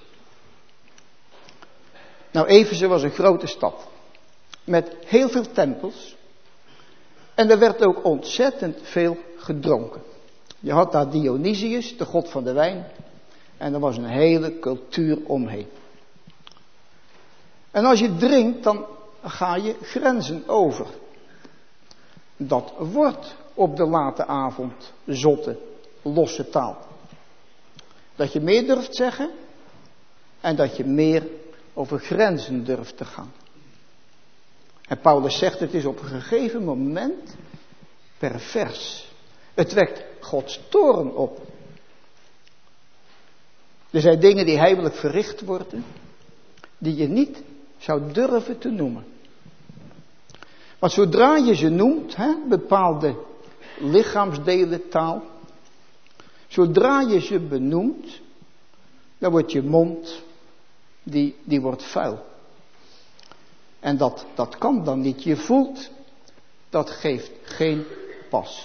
Nou, Efeze was een grote stad. Met heel veel tempels. En er werd ook ontzettend veel gedronken. Je had daar Dionysius, de god van de wijn. En er was een hele cultuur omheen. En als je drinkt, dan ga je grenzen over. Dat wordt op de late avond zotte, losse taal. Dat je meer durft zeggen. En dat je meer over grenzen durft te gaan. En Paulus zegt, het is op een gegeven moment pervers. Het wekt Gods toorn op. Er zijn dingen die heimelijk verricht worden, die je niet zou durven te noemen. Want zodra je ze noemt, hè, bepaalde lichaamsdelen taal, zodra je ze benoemt, dan wordt je mond, die, die wordt vuil. En dat, dat kan dan niet. Je voelt, dat geeft geen pas.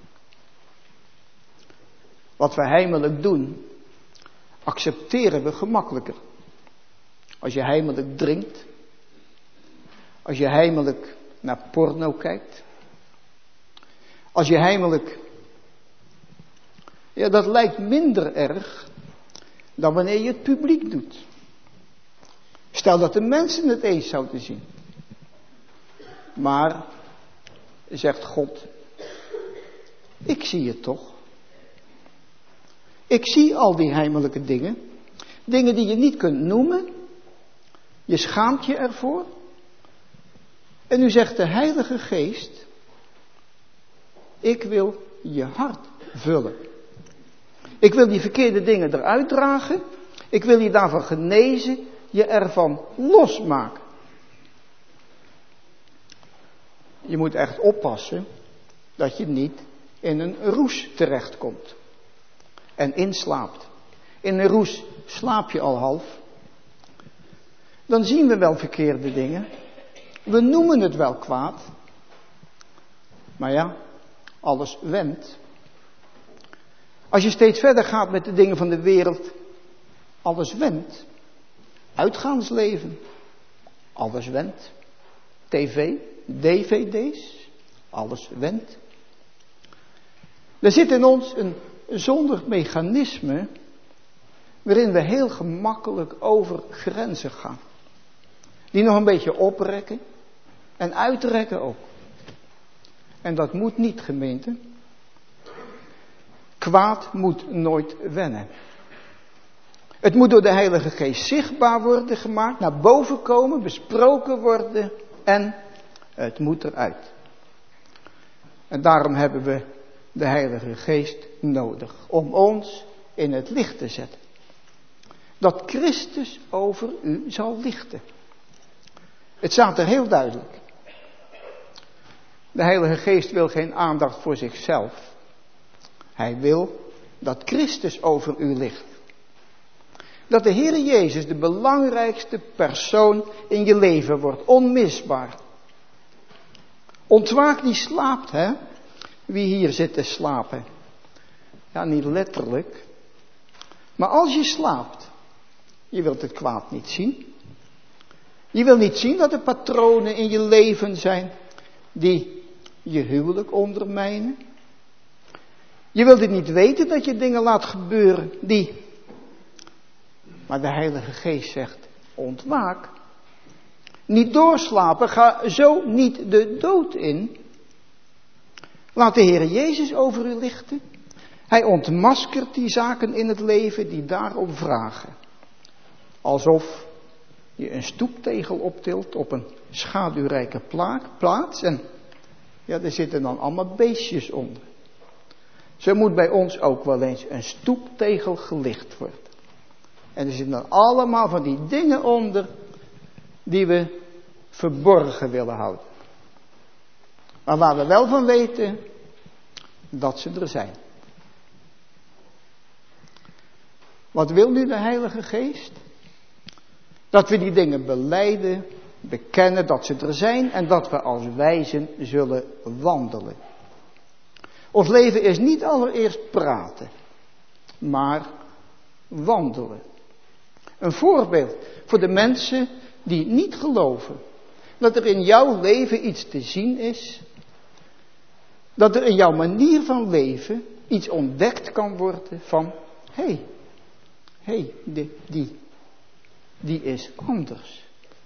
Wat we heimelijk doen, accepteren we gemakkelijker. Als je heimelijk drinkt. Als je heimelijk naar porno kijkt. Als je heimelijk... Ja, dat lijkt minder erg dan wanneer je het publiek doet. Stel dat de mensen het eens zouden zien. Maar, zegt God, ik zie het toch. Ik zie al die heimelijke dingen. Dingen die je niet kunt noemen. Je schaamt je ervoor. En nu zegt de Heilige Geest, ik wil je hart vullen. Ik wil die verkeerde dingen eruit dragen. Ik wil je daarvan genezen. Je ervan losmaken. Je moet echt oppassen dat je niet in een roes terechtkomt. En inslaapt. In een roes slaap je al half. Dan zien we wel verkeerde dingen. We noemen het wel kwaad. Maar ja, alles wendt. Als je steeds verder gaat met de dingen van de wereld, alles wendt. Uitgaansleven, alles wendt. tv, dvd's, alles wendt. Er zit in ons een zondig mechanisme waarin we heel gemakkelijk over grenzen gaan. Die nog een beetje oprekken en uitrekken ook. En dat moet niet, gemeente. Kwaad moet nooit wennen. Het moet door de Heilige Geest zichtbaar worden gemaakt, naar boven komen, besproken worden en het moet eruit. En daarom hebben we de Heilige Geest nodig om ons in het licht te zetten. Dat Christus over u zal lichten. Het staat er heel duidelijk. De Heilige Geest wil geen aandacht voor zichzelf. Hij wil dat Christus over u licht. Dat de Heere Jezus de belangrijkste persoon in je leven wordt. Onmisbaar. Ontwaak die slaapt, hè. Wie hier zit te slapen. Ja, niet letterlijk. Maar als je slaapt. Je wilt het kwaad niet zien. Je wilt niet zien dat er patronen in je leven zijn die je huwelijk ondermijnen. Je wilt het niet weten dat je dingen laat gebeuren die... Maar de Heilige Geest zegt, ontwaak. Niet doorslapen, ga zo niet de dood in. Laat de Heer Jezus over u lichten. Hij ontmaskert die zaken in het leven die daarom vragen. Alsof je een stoeptegel optilt op een schaduwrijke plaats. En ja, er zitten dan allemaal beestjes onder. Zo moet bij ons ook wel eens een stoeptegel gelicht worden. En er zitten dan allemaal van die dingen onder die we verborgen willen houden. Maar waar we wel van weten dat ze er zijn. Wat wil nu de Heilige Geest? Dat we die dingen belijden, bekennen dat ze er zijn en dat we als wijzen zullen wandelen. Ons leven is niet allereerst praten, maar wandelen. Een voorbeeld voor de mensen die niet geloven. Dat er in jouw leven iets te zien is. Dat er in jouw manier van leven iets ontdekt kan worden van... Hé, hey, hé, hey, die, die, die is anders.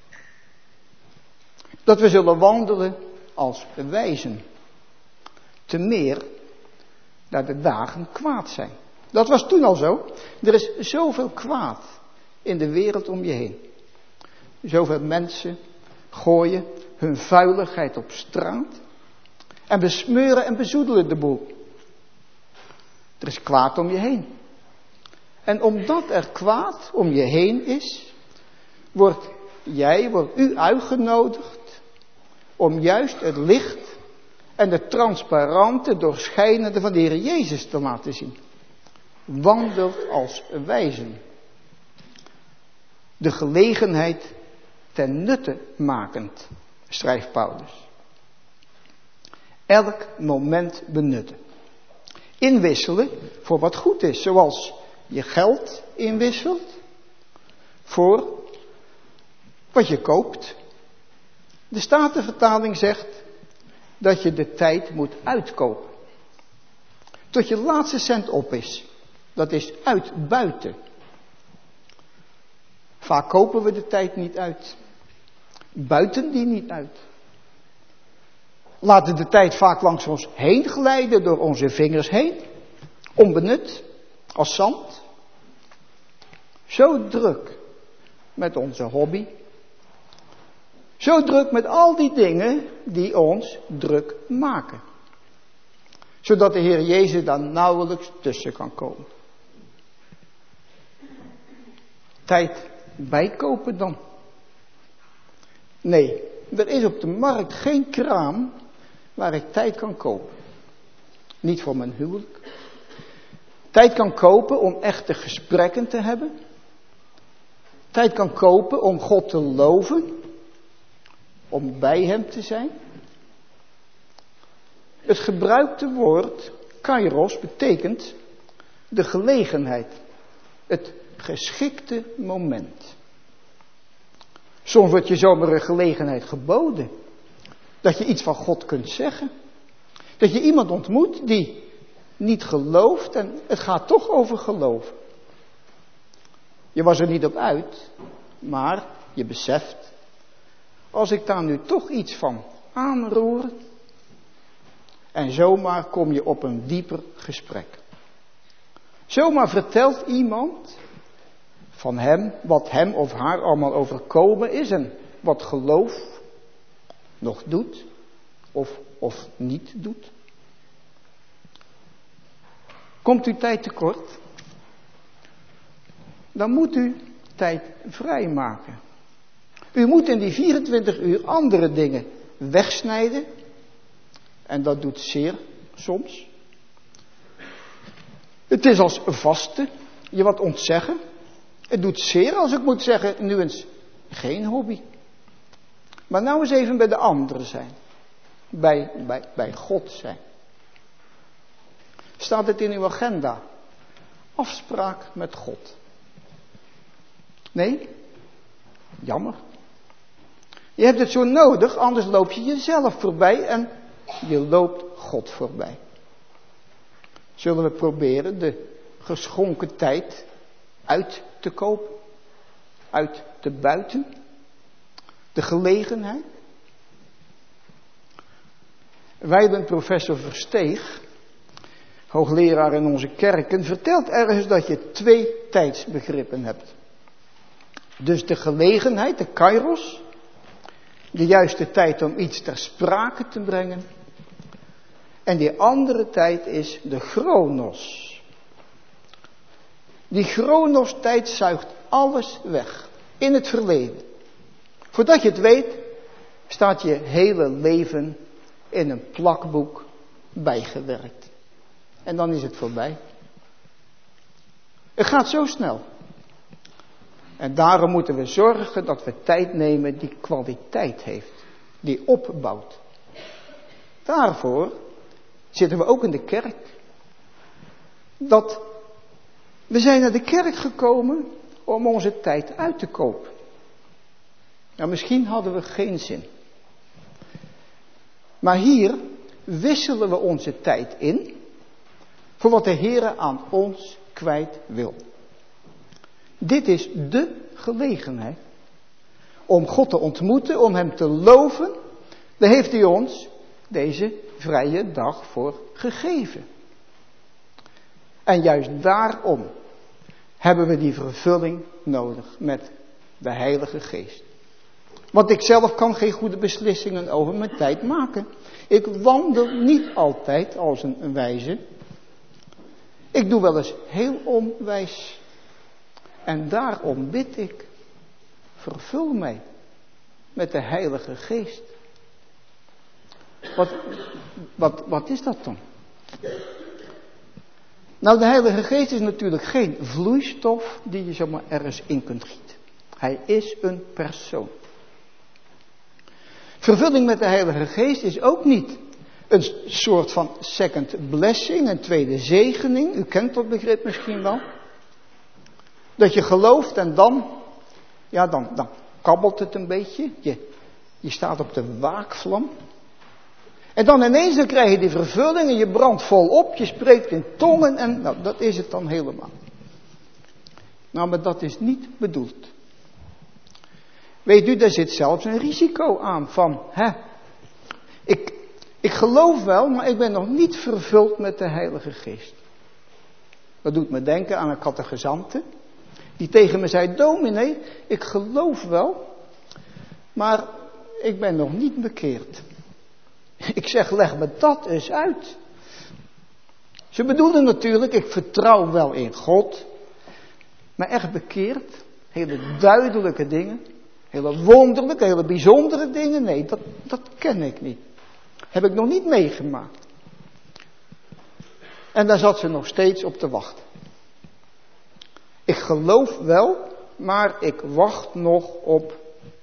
Dat we zullen wandelen als wijzen. Te meer dat de dagen kwaad zijn. Dat was toen al zo. Er is zoveel kwaad in de wereld om je heen. Zoveel mensen gooien hun vuiligheid op straat. En besmeuren en bezoedelen de boel. Er is kwaad om je heen. En omdat er kwaad om je heen is, wordt jij, wordt u uitgenodigd om juist het licht en het transparante, doorschijnende van de Heer Jezus te laten zien. Wandelt als wijzen. De gelegenheid ten nutte makend, schrijft Paulus. Elk moment benutten. Inwisselen voor wat goed is, zoals je geld inwisselt voor wat je koopt. De Statenvertaling zegt dat je de tijd moet uitkopen. Tot je laatste cent op is. Dat is uitbuiten. Vaak kopen we de tijd niet uit. Buiten die niet uit. Laten de tijd vaak langs ons heen glijden, door onze vingers heen. Onbenut, als zand. Zo druk met onze hobby. Zo druk met al die dingen die ons druk maken. Zodat de Heer Jezus daar nauwelijks tussen kan komen. Tijd bijkopen dan. Nee, er is op de markt geen kraam waar ik tijd kan kopen. Niet voor mijn huwelijk. Tijd kan kopen om echte gesprekken te hebben. Tijd kan kopen om God te loven. Om bij hem te zijn. Het gebruikte woord kairos betekent de gelegenheid. Het geschikte moment. Soms wordt je zomaar een gelegenheid geboden. Dat je iets van God kunt zeggen. Dat je iemand ontmoet die niet gelooft en het gaat toch over geloven. Je was er niet op uit, maar je beseft, als ik daar nu toch iets van aanroer, en zomaar kom je op een dieper gesprek. Zomaar vertelt iemand van hem, wat hem of haar allemaal overkomen is en wat geloof nog doet of, of niet doet. Komt u tijd tekort? Dan moet u tijd vrijmaken. U moet in die vierentwintig uur andere dingen wegsnijden. En dat doet zeer soms. Het is als vasten, je wat ontzeggen. Het doet zeer als ik moet zeggen, nu eens geen hobby. Maar nou eens even bij de anderen zijn. Bij, bij, bij God zijn. Staat het in uw agenda? Afspraak met God. Nee? Jammer. Je hebt het zo nodig, anders loop je jezelf voorbij en je loopt God voorbij. Zullen we proberen de geschonken tijd uit te kopen? Uit te buiten? De gelegenheid? Wijlen professor Versteeg, hoogleraar in onze kerken, vertelt ergens dat je twee tijdsbegrippen hebt. Dus de gelegenheid, de kairos, de juiste tijd om iets ter sprake te brengen. En die andere tijd is de chronos. Die chronos-tijd zuigt alles weg. In het verleden. Voordat je het weet, staat je hele leven in een plakboek bijgewerkt. En dan is het voorbij. Het gaat zo snel. En daarom moeten we zorgen dat we tijd nemen die kwaliteit heeft. Die opbouwt. Daarvoor zitten we ook in de kerk. Dat we zijn naar de kerk gekomen om onze tijd uit te kopen. Nou, misschien hadden we geen zin. Maar hier wisselen we onze tijd in voor wat de Heer aan ons kwijt wil. Dit is de gelegenheid om God te ontmoeten, om Hem te loven. Daar heeft Hij ons deze vrije dag voor gegeven. En juist daarom hebben we die vervulling nodig met de Heilige Geest. Want ik zelf kan geen goede beslissingen over mijn tijd maken. Ik wandel niet altijd als een wijze. Ik doe wel eens heel onwijs. En daarom bid ik, vervul mij met de Heilige Geest. Wat, wat, wat is dat dan? Nou, de Heilige Geest is natuurlijk geen vloeistof die je zomaar ergens in kunt gieten. Hij is een persoon. Vervulling met de Heilige Geest is ook niet een soort van second blessing, een tweede zegening. U kent dat begrip misschien wel. Dat je gelooft en dan, ja dan, dan kabbelt het een beetje. Je, je staat op de waakvlam. En dan ineens dan krijg je die vervulling en je brandt vol op. Je spreekt in tongen en nou dat is het dan helemaal. Nou, maar dat is niet bedoeld. Weet u, daar zit zelfs een risico aan van, hè, ik, ik geloof wel, maar ik ben nog niet vervuld met de Heilige Geest. Dat doet me denken aan een catechizante, die tegen me zei, dominee, ik geloof wel, maar ik ben nog niet bekeerd. Ik zeg, leg me dat eens uit. Ze bedoelde natuurlijk, ik vertrouw wel in God, maar echt bekeerd, hele duidelijke dingen. Hele wonderlijke, hele bijzondere dingen. Nee, dat, dat ken ik niet. Heb ik nog niet meegemaakt. En daar zat ze nog steeds op te wachten. Ik geloof wel, maar ik wacht nog op.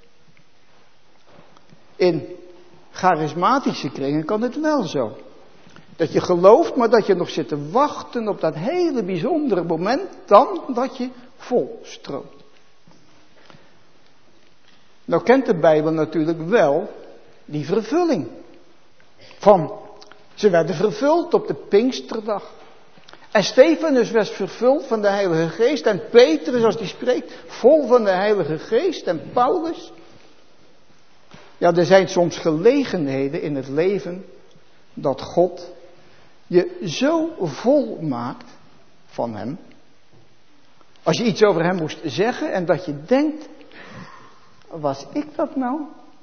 In charismatische kringen kan het wel zo. Dat je gelooft, maar dat je nog zit te wachten op dat hele bijzondere moment. Dan dat je volstroomt. Nou kent de Bijbel natuurlijk wel die vervulling. Van, ze werden vervuld op de Pinksterdag. En Stefanus werd vervuld van de Heilige Geest. En Petrus, als die spreekt, vol van de Heilige Geest. En Paulus. Ja, er zijn soms gelegenheden in het leven dat God je zo vol maakt van Hem. Als je iets over Hem moest zeggen en dat je denkt, was ik dat nou?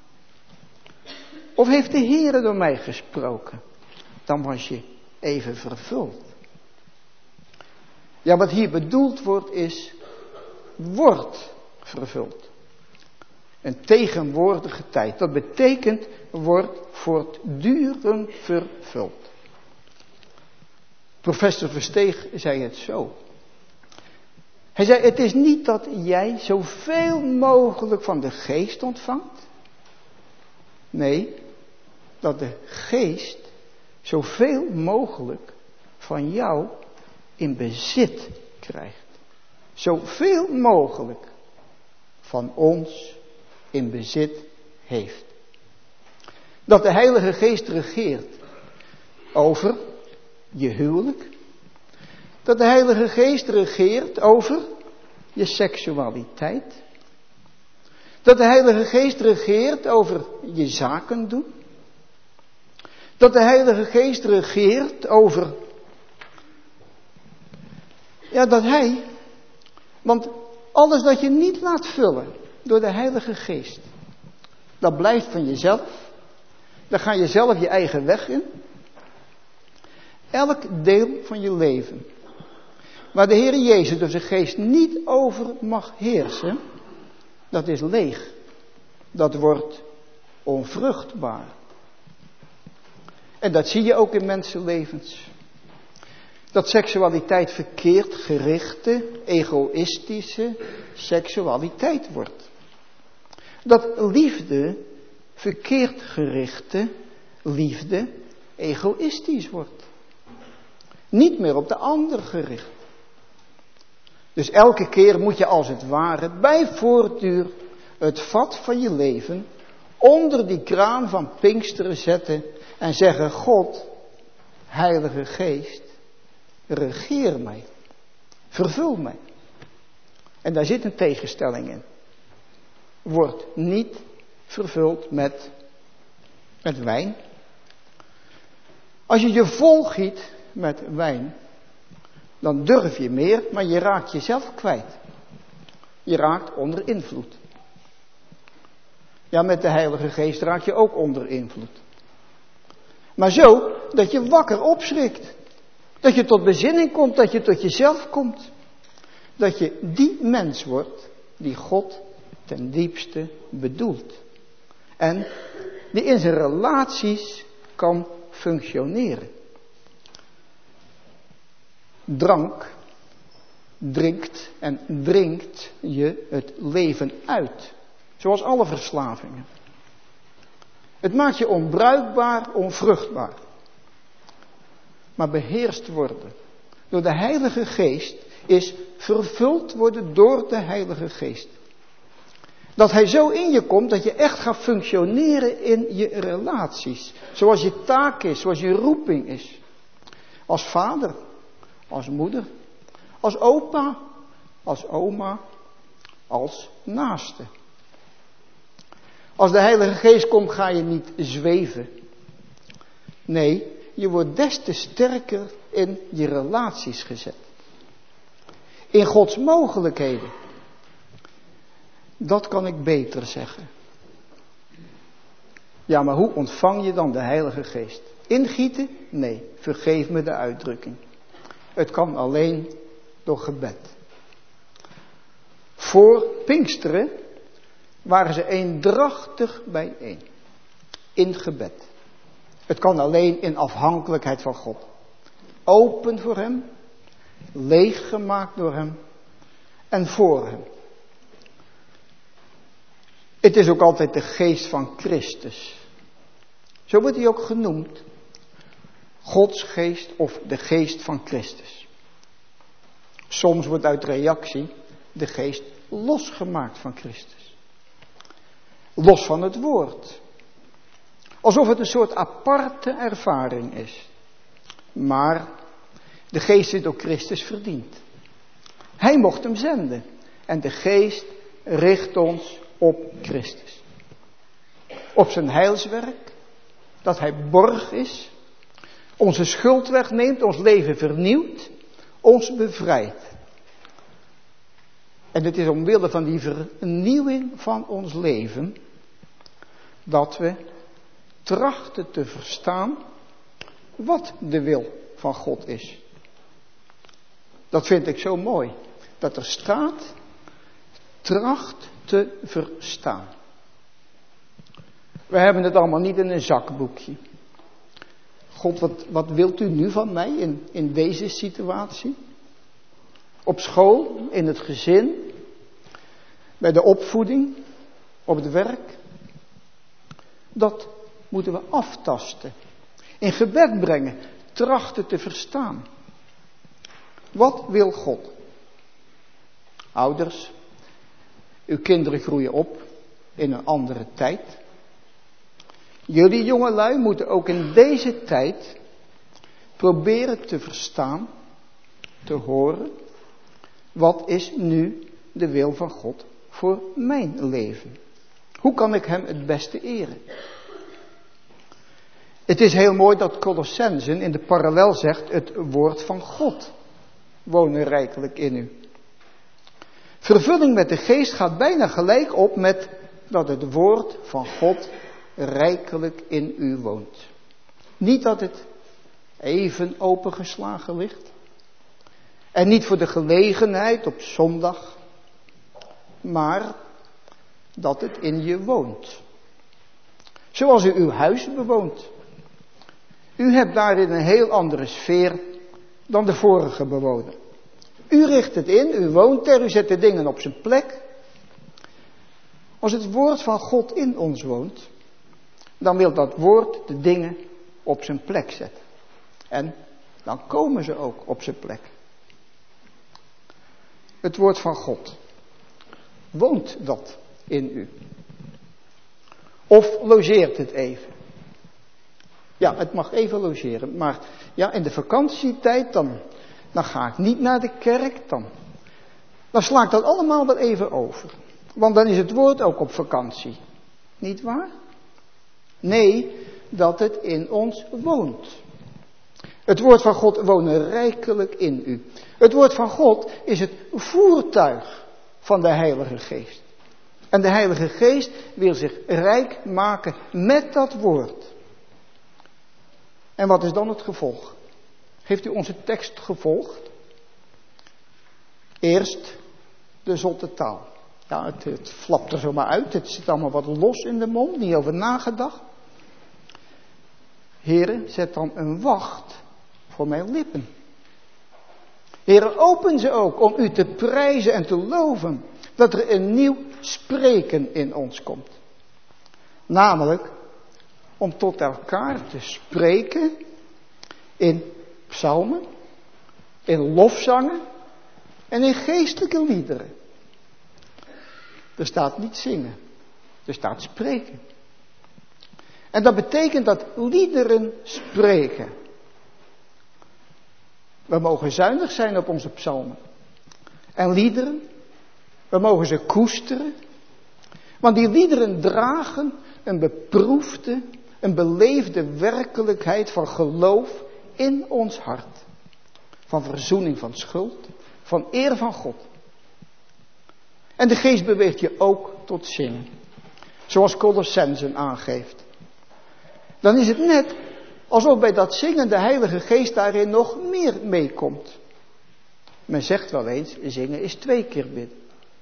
Of heeft de Heere door mij gesproken? Dan was je even vervuld. Ja, wat hier bedoeld wordt is, wordt vervuld. Een tegenwoordige tijd. Dat betekent, wordt voortdurend vervuld. Professor Versteeg zei het zo. Hij zei, het is niet dat jij zoveel mogelijk van de Geest ontvangt. Nee, dat de Geest zoveel mogelijk van jou in bezit krijgt. Zoveel mogelijk. van ons in bezit heeft. Dat de Heilige Geest regeert over je huwelijk. Dat de Heilige Geest regeert over je seksualiteit. Dat de Heilige Geest regeert over je zaken doen. Dat de Heilige Geest regeert over... Ja, dat Hij... Want alles dat je niet laat vullen door de Heilige Geest, dat blijft van jezelf. Dan ga je zelf je eigen weg in. Elk deel van je leven, waar de Heer Jezus door zijn geest niet over mag heersen, dat is leeg. Dat wordt onvruchtbaar. En dat zie je ook in mensenlevens. Dat seksualiteit verkeerd gerichte, egoïstische seksualiteit wordt. Dat liefde verkeerd gerichte liefde egoïstisch wordt. Niet meer op de ander gericht. Dus elke keer moet je als het ware bij voortduur het vat van je leven onder die kraan van Pinksteren zetten en zeggen: God, Heilige Geest, regeer mij. Vervul mij. En daar zit een tegenstelling in. Wordt niet vervuld met, met wijn. Als je je volgiet met wijn, dan durf je meer, maar je raakt jezelf kwijt. Je raakt onder invloed. Ja, met de Heilige Geest raak je ook onder invloed. Maar zo dat je wakker opschrikt. Dat je tot bezinning komt, dat je tot jezelf komt. Dat je die mens wordt die God ten diepste bedoelt. En die in zijn relaties kan functioneren. Drank drinkt en drinkt je het leven uit. Zoals alle verslavingen. Het maakt je onbruikbaar, onvruchtbaar. Maar beheerst worden door de Heilige Geest is vervuld worden door de Heilige Geest. Dat Hij zo in je komt dat je echt gaat functioneren in je relaties. Zoals je taak is, zoals je roeping is. Als vader, als moeder, als opa, als oma, als naaste. Als de Heilige Geest komt ga je niet zweven. Nee, je wordt des te sterker in je relaties gezet. In Gods mogelijkheden. Dat kan ik beter zeggen. Ja, maar hoe ontvang je dan de Heilige Geest? Ingieten? Nee, vergeef me de uitdrukking. Het kan alleen door gebed. Voor Pinksteren waren ze eendrachtig bijeen. In gebed. Het kan alleen in afhankelijkheid van God. Open voor Hem. Leeggemaakt door Hem. En voor Hem. Het is ook altijd de geest van Christus. Zo wordt hij ook genoemd. Gods geest of de geest van Christus. Soms wordt uit reactie de geest losgemaakt van Christus. Los van het woord. Alsof het een soort aparte ervaring is. Maar de geest is door Christus verdiend. Hij mocht hem zenden. En de geest richt ons op Christus. Op zijn heilswerk. Dat hij borg is. Onze schuld wegneemt. Ons leven vernieuwt. Ons bevrijdt. En het is omwille van die vernieuwing van ons leven. Dat we trachten te verstaan. Wat de wil van God is. Dat vind ik zo mooi. Dat er staat. Tracht te verstaan. We hebben het allemaal niet in een zakboekje. God, wat, wat wilt u nu van mij in, in deze situatie? Op school, in het gezin, bij de opvoeding, op het werk. Dat moeten we aftasten. In gebed brengen, trachten te verstaan. Wat wil God? Ouders, Uw kinderen groeien op in een andere tijd. Jullie jongelui moeten ook in deze tijd proberen te verstaan, te horen, wat is nu de wil van God voor mijn leven? Hoe kan ik hem het beste eren? Het is heel mooi dat Colossenzen in de parallel zegt, het woord van God wonen rijkelijk in u. Vervulling met de geest gaat bijna gelijk op met dat het woord van God rijkelijk in u woont. Niet dat het even opengeslagen ligt. En niet voor de gelegenheid op zondag. Maar dat het in je woont. Zoals u uw huis bewoont. U hebt daarin een heel andere sfeer dan de vorige bewoner. U richt het in, u woont er, u zet de dingen op zijn plek. Als het woord van God in ons woont, dan wil dat woord de dingen op zijn plek zetten. En dan komen ze ook op zijn plek. Het woord van God. Woont dat in u? Of logeert het even? Ja, het mag even logeren. Maar ja, in de vakantietijd dan, dan ga ik niet naar de kerk. Dan, dan sla ik dat allemaal wel even over. Want dan is het woord ook op vakantie. Niet waar? Nee, dat het in ons woont. Het woord van God woont rijkelijk in u. Het woord van God is het voertuig van de Heilige Geest. En de Heilige Geest wil zich rijk maken met dat woord. En wat is dan het gevolg? Heeft u onze tekst gevolgd? Eerst de zotte taal. Ja, het, het flapt er zomaar uit. Het zit allemaal wat los in de mond. Niet over nagedacht. Heere, zet dan een wacht voor mijn lippen. Heere, open ze ook om u te prijzen en te loven. Dat er een nieuw spreken in ons komt. Namelijk om tot elkaar te spreken in psalmen, in lofzangen en in geestelijke liederen. Er staat niet zingen, er staat spreken. En dat betekent dat liederen spreken. We mogen zuinig zijn op onze psalmen. En liederen, we mogen ze koesteren. Want die liederen dragen een beproefde, een beleefde werkelijkheid van geloof in ons hart. Van verzoening van schuld, van eer van God. En de geest beweegt je ook tot zingen. Zoals Colossenzen aangeeft. Dan is het net alsof bij dat zingen de Heilige Geest daarin nog meer meekomt. Men zegt wel eens, zingen is twee keer bidden.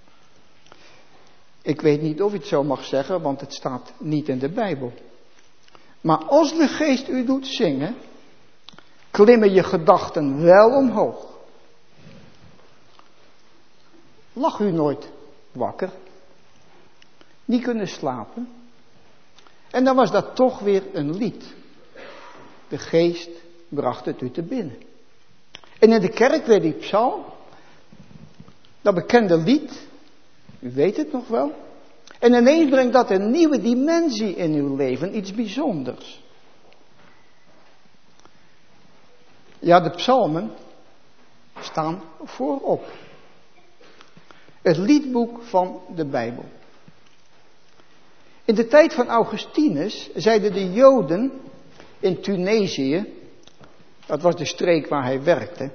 Ik weet niet of je het zo mag zeggen, want het staat niet in de Bijbel. Maar als de Geest u doet zingen, klimmen je gedachten wel omhoog. Lag u nooit wakker? Niet kunnen slapen? En dan was dat toch weer een lied. De Geest bracht het u te binnen. En in de kerk werd die psalm, dat bekende lied, u weet het nog wel. En ineens brengt dat een nieuwe dimensie in uw leven, iets bijzonders. Ja, de psalmen staan voorop. Het liedboek van de Bijbel. In de tijd van Augustinus zeiden de Joden in Tunesië, dat was de streek waar hij werkte,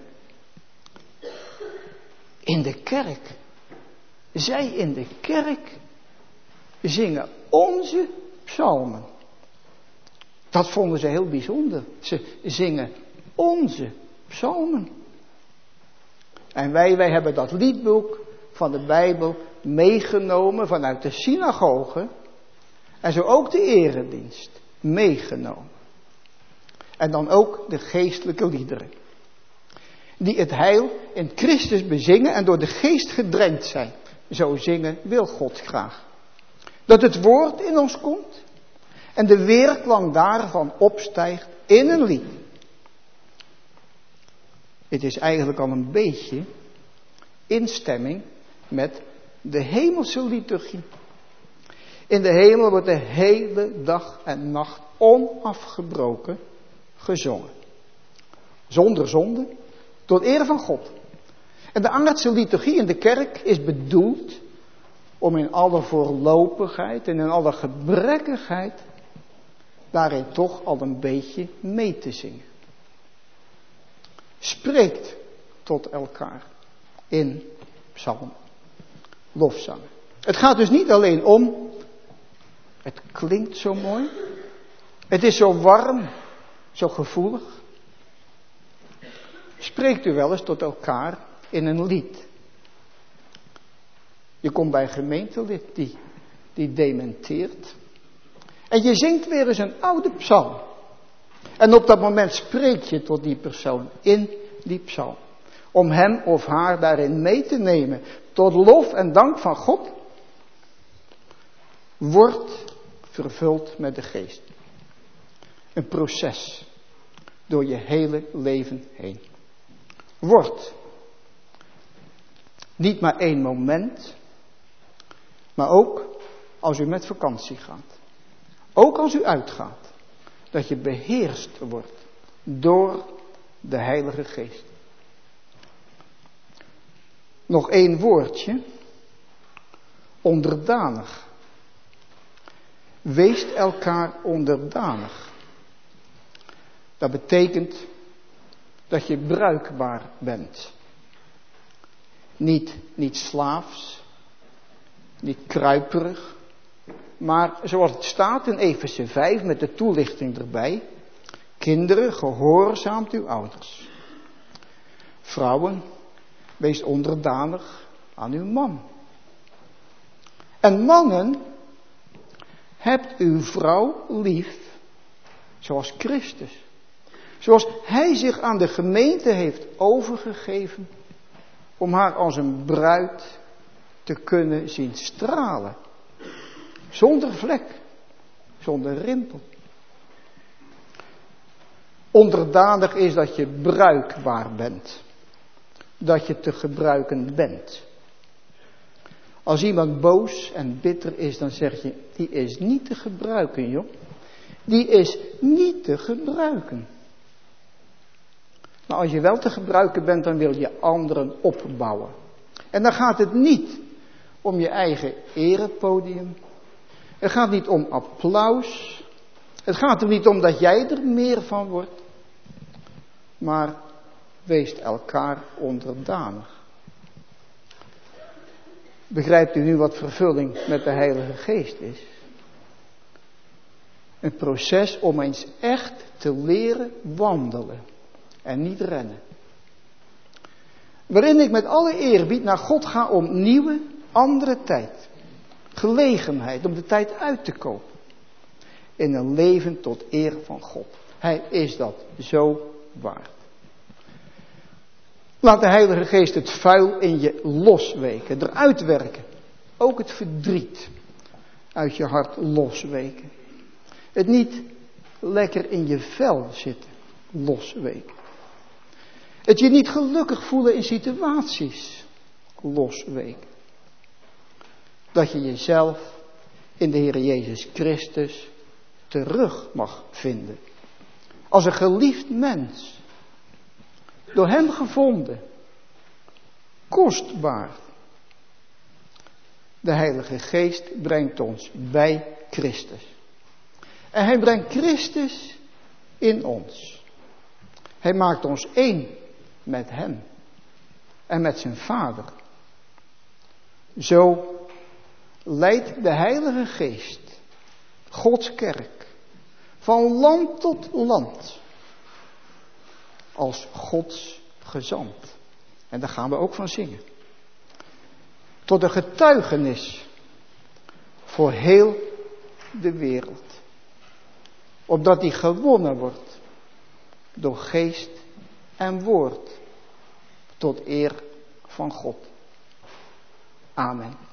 in de kerk, zij in de kerk zingen onze psalmen. Dat vonden ze heel bijzonder. Ze zingen onze psalmen. En wij, wij hebben dat liedboek van de Bijbel meegenomen vanuit de synagoge. En zo ook de eredienst meegenomen. En dan ook de geestelijke liederen. Die het heil in Christus bezingen en door de geest gedrenkt zijn. Zo zingen wil God graag. Dat het woord in ons komt. En de weerklank daarvan opstijgt in een lied. Het is eigenlijk al een beetje instemming met De hemelse liturgie. In de hemel wordt de hele dag en nacht onafgebroken gezongen. Zonder zonde, tot eer van God. En de aardse liturgie in de kerk is bedoeld om in alle voorlopigheid en in alle gebrekkigheid daarin toch al een beetje mee te zingen. Spreekt tot elkaar in psalmen, lofzangen. Het gaat dus niet alleen om, het klinkt zo mooi, het is zo warm, zo gevoelig. Spreekt u wel eens tot elkaar in een lied. Je komt bij een gemeentelid die, die dementeert. En je zingt weer eens een oude psalm. En op dat moment spreek je tot die persoon in die psalm. Om hem of haar daarin mee te nemen. Tot lof en dank van God. Wordt vervuld met de geest. Een proces. Door je hele leven heen. Wordt. Niet maar één moment. Maar ook als u met vakantie gaat. Ook als u uitgaat. Dat je beheerst wordt door de Heilige Geest. Nog één woordje. Onderdanig. Wees elkaar onderdanig. Dat betekent dat je bruikbaar bent. Niet, niet slaafs. Niet kruiperig. Maar zoals het staat in Efeze vijf met de toelichting erbij. Kinderen, gehoorzaamt uw ouders. Vrouwen, wees onderdanig aan uw man. En mannen, hebt uw vrouw lief zoals Christus. Zoals hij zich aan de gemeente heeft overgegeven om haar als een bruid te kunnen zien stralen. Zonder vlek, zonder rimpel. Onderdanig is dat je bruikbaar bent. Dat je te gebruiken bent. Als iemand boos en bitter is, dan zeg je, die is niet te gebruiken, joh. Die is niet te gebruiken. Maar als je wel te gebruiken bent, dan wil je anderen opbouwen. En dan gaat het niet om je eigen erepodium. Het gaat niet om applaus. Het gaat er niet om dat jij er meer van wordt. Maar wees elkaar onderdanig. Begrijpt u nu wat vervulling met de Heilige Geest is? Een proces om eens echt te leren wandelen. En niet rennen. Waarin ik met alle eerbied naar God ga om nieuwe, andere tijd. Gelegenheid om de tijd uit te kopen. In een leven tot eer van God. Hij is dat zo waard. Laat de Heilige Geest het vuil in je losweken, eruit werken. Ook het verdriet uit je hart losweken. Het niet lekker in je vel zitten, losweken. Het je niet gelukkig voelen in situaties, losweken. Dat je jezelf in de Heer Jezus Christus terug mag vinden. Als een geliefd mens. Door hem gevonden. Kostbaar. De Heilige Geest brengt ons bij Christus. En hij brengt Christus in ons. Hij maakt ons één met hem. En met zijn Vader. Zo leidt de Heilige Geest Gods kerk van land tot land als Gods gezant. En daar gaan we ook van zingen. Tot een getuigenis voor heel de wereld. Opdat die gewonnen wordt door geest en woord tot eer van God. Amen.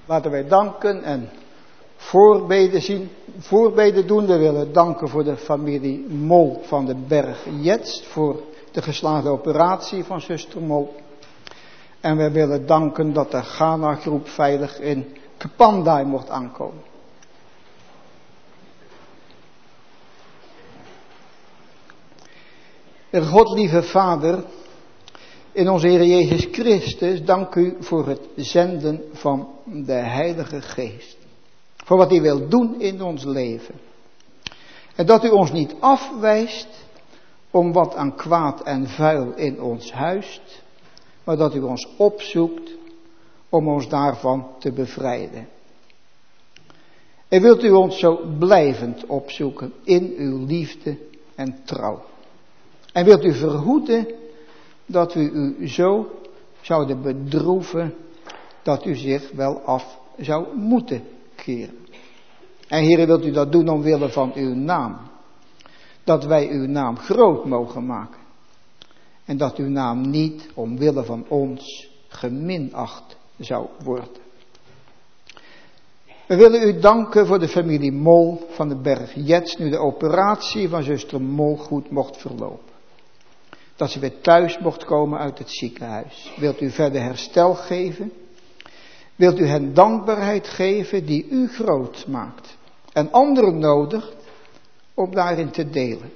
Laten wij danken en voorbeden zien, voorbeden doen. We willen danken voor de familie Mol van de Berg Jetst, voor de geslaagde operatie van zuster Mol. En we willen danken dat de Ghana-groep veilig in Kpandai mocht aankomen. God, lieve Vader, in onze Heer Jezus Christus, dank u voor het zenden van de Heilige Geest. Voor wat hij wil doen in ons leven. En dat u ons niet afwijst om wat aan kwaad en vuil in ons huist, maar dat u ons opzoekt om ons daarvan te bevrijden. En wilt u ons zo blijvend opzoeken in uw liefde en trouw. En wilt u verhoeden dat we u zo zouden bedroeven dat u zich wel af zou moeten keren. En Heere, wilt u dat doen omwille van uw naam. Dat wij uw naam groot mogen maken. En dat uw naam niet omwille van ons geminacht zou worden. We willen u danken voor de familie Mol van de Berg Jetst, nu de operatie van zuster Mol goed mocht verlopen. Dat ze weer thuis mocht komen uit het ziekenhuis. Wilt u verder herstel geven? Wilt u hen dankbaarheid geven die u groot maakt? En anderen nodig om daarin te delen.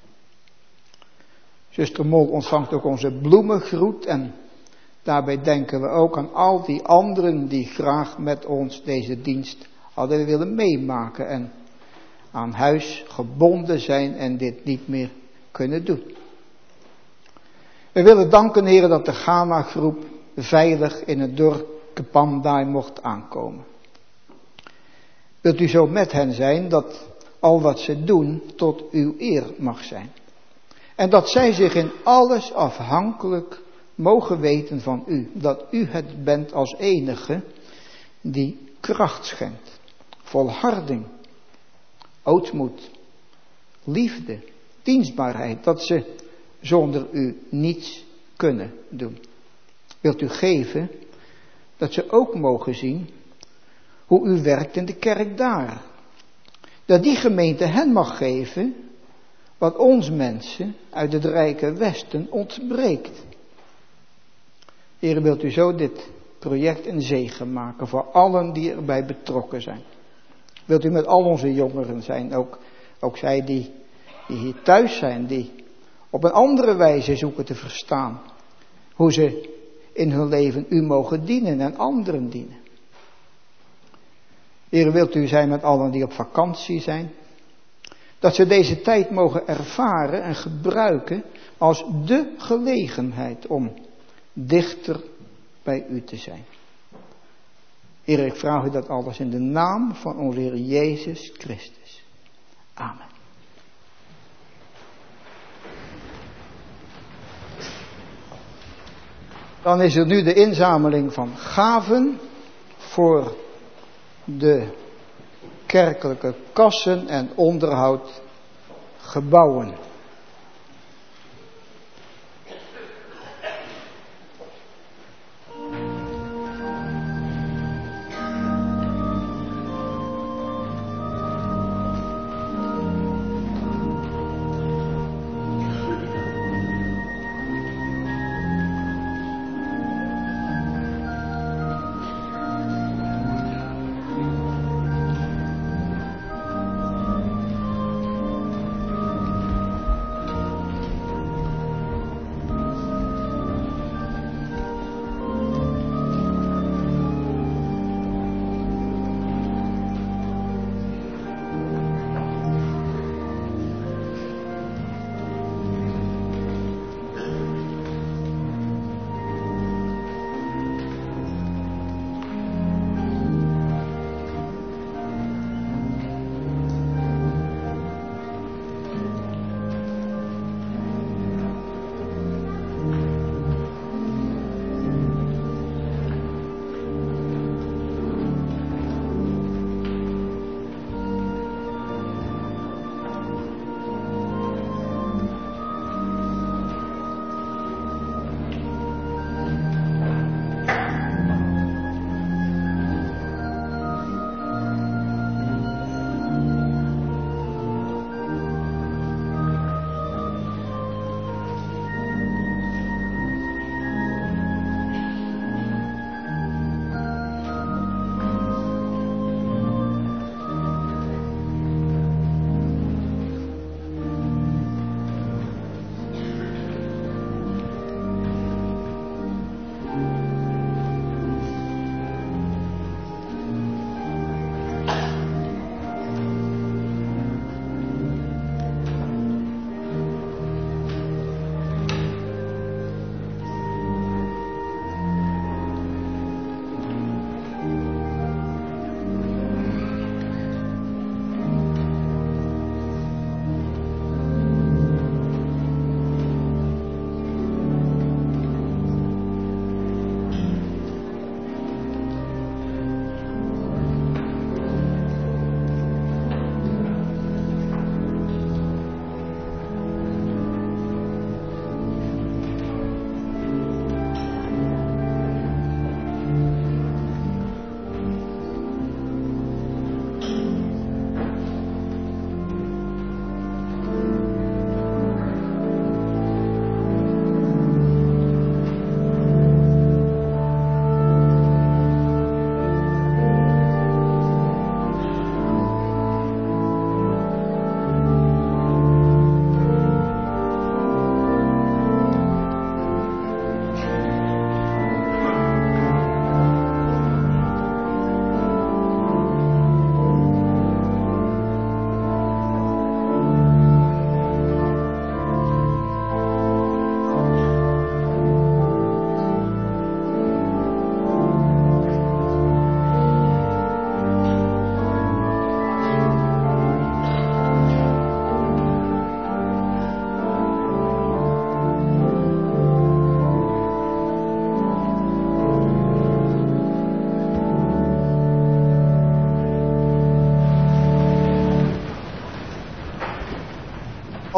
Zuster Mol ontvangt ook onze bloemengroet. En daarbij denken we ook aan al die anderen die graag met ons deze dienst hadden willen meemaken. En aan huis gebonden zijn en dit niet meer kunnen doen. We willen danken, heren, dat de Ghana-groep veilig in het dorp Kpandai mocht aankomen. Wilt u zo met hen zijn dat al wat ze doen tot uw eer mag zijn. En dat zij zich in alles afhankelijk mogen weten van u. Dat u het bent als enige die kracht schenkt. Volharding, ootmoed, liefde, dienstbaarheid. Dat ze zonder u niets kunnen doen. Wilt u geven dat ze ook mogen zien hoe u werkt in de kerk daar. Dat die gemeente hen mag geven wat ons mensen uit het rijke Westen ontbreekt. Heer, wilt u zo dit project een zegen maken voor allen die erbij betrokken zijn. Wilt u met al onze jongeren zijn, ook, ook zij die, die hier thuis zijn, die op een andere wijze zoeken te verstaan hoe ze in hun leven u mogen dienen en anderen dienen. Heer, wilt u zijn met allen die op vakantie zijn, dat ze deze tijd mogen ervaren en gebruiken als de gelegenheid om dichter bij u te zijn. Heer, ik vraag u dat alles in de naam van onze Heer Jezus Christus. Amen. Dan is er nu de inzameling van gaven voor de kerkelijke kassen en onderhoud gebouwen.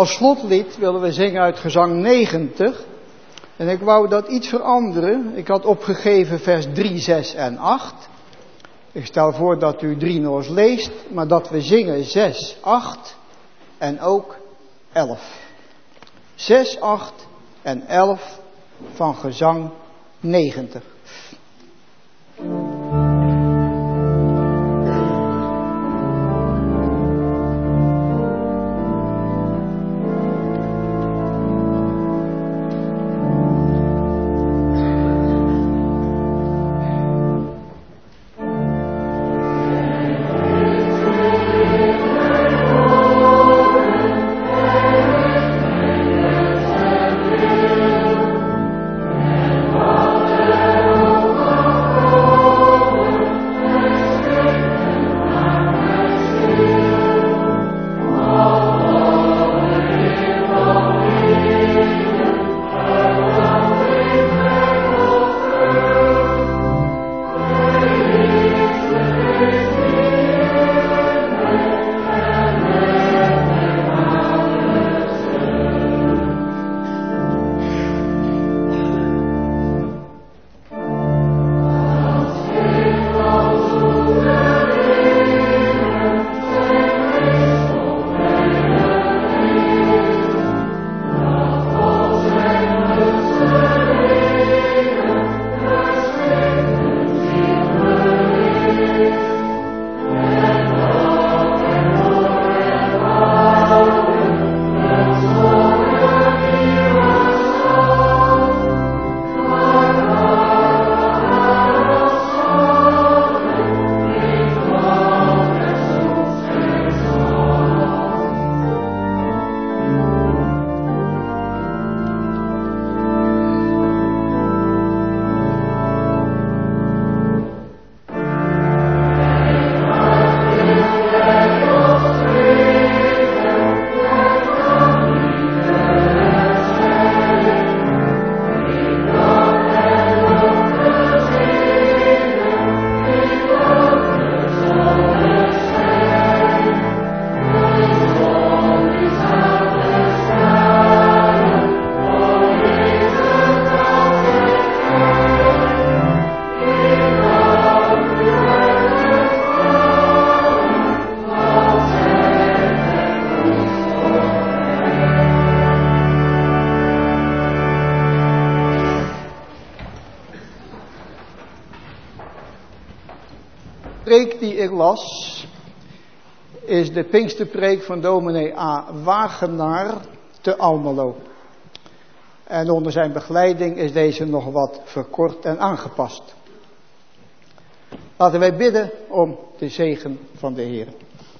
Als slotlied willen we zingen uit gezang negentig. En ik wou dat iets veranderen. Ik had opgegeven vers drie, zes en acht. Ik stel voor dat u drie nog eens leest, maar dat we zingen zes, acht en ook elf. zes, acht en elf van gezang negentig. preek die ik las is de Pinksterpreek van dominee A. Wagenaar te Almelo. En onder zijn begeleiding is deze nog wat verkort en aangepast. Laten wij bidden om de zegen van de Heer.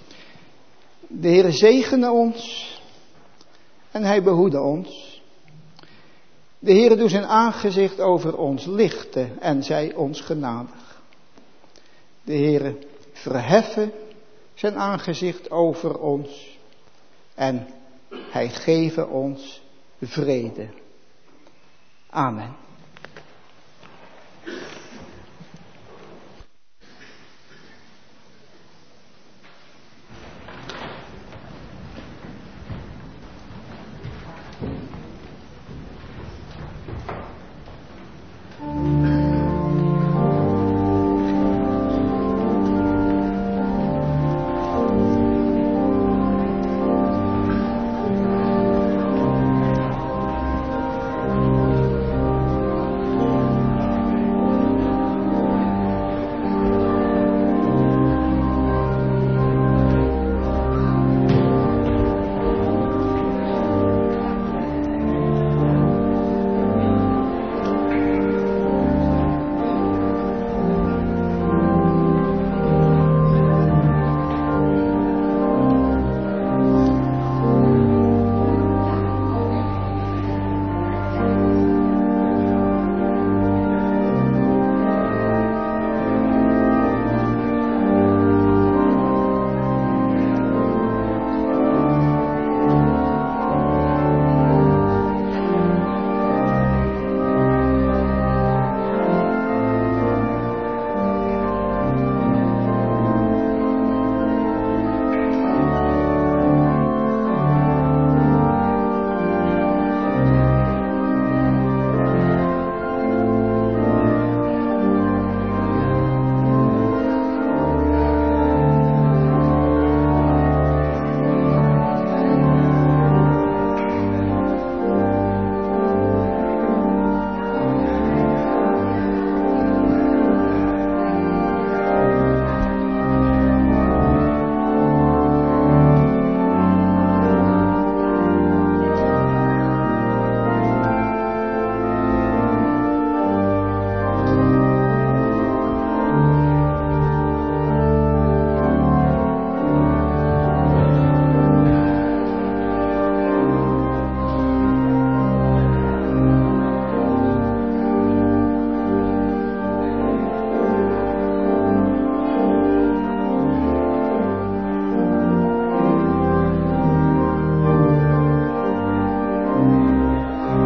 De Heer zegene ons en hij behoede ons. De Heer doet zijn aangezicht over ons lichten en zij ons genadig. De Heer verheffen zijn aangezicht over ons en hij geven ons vrede. Amen.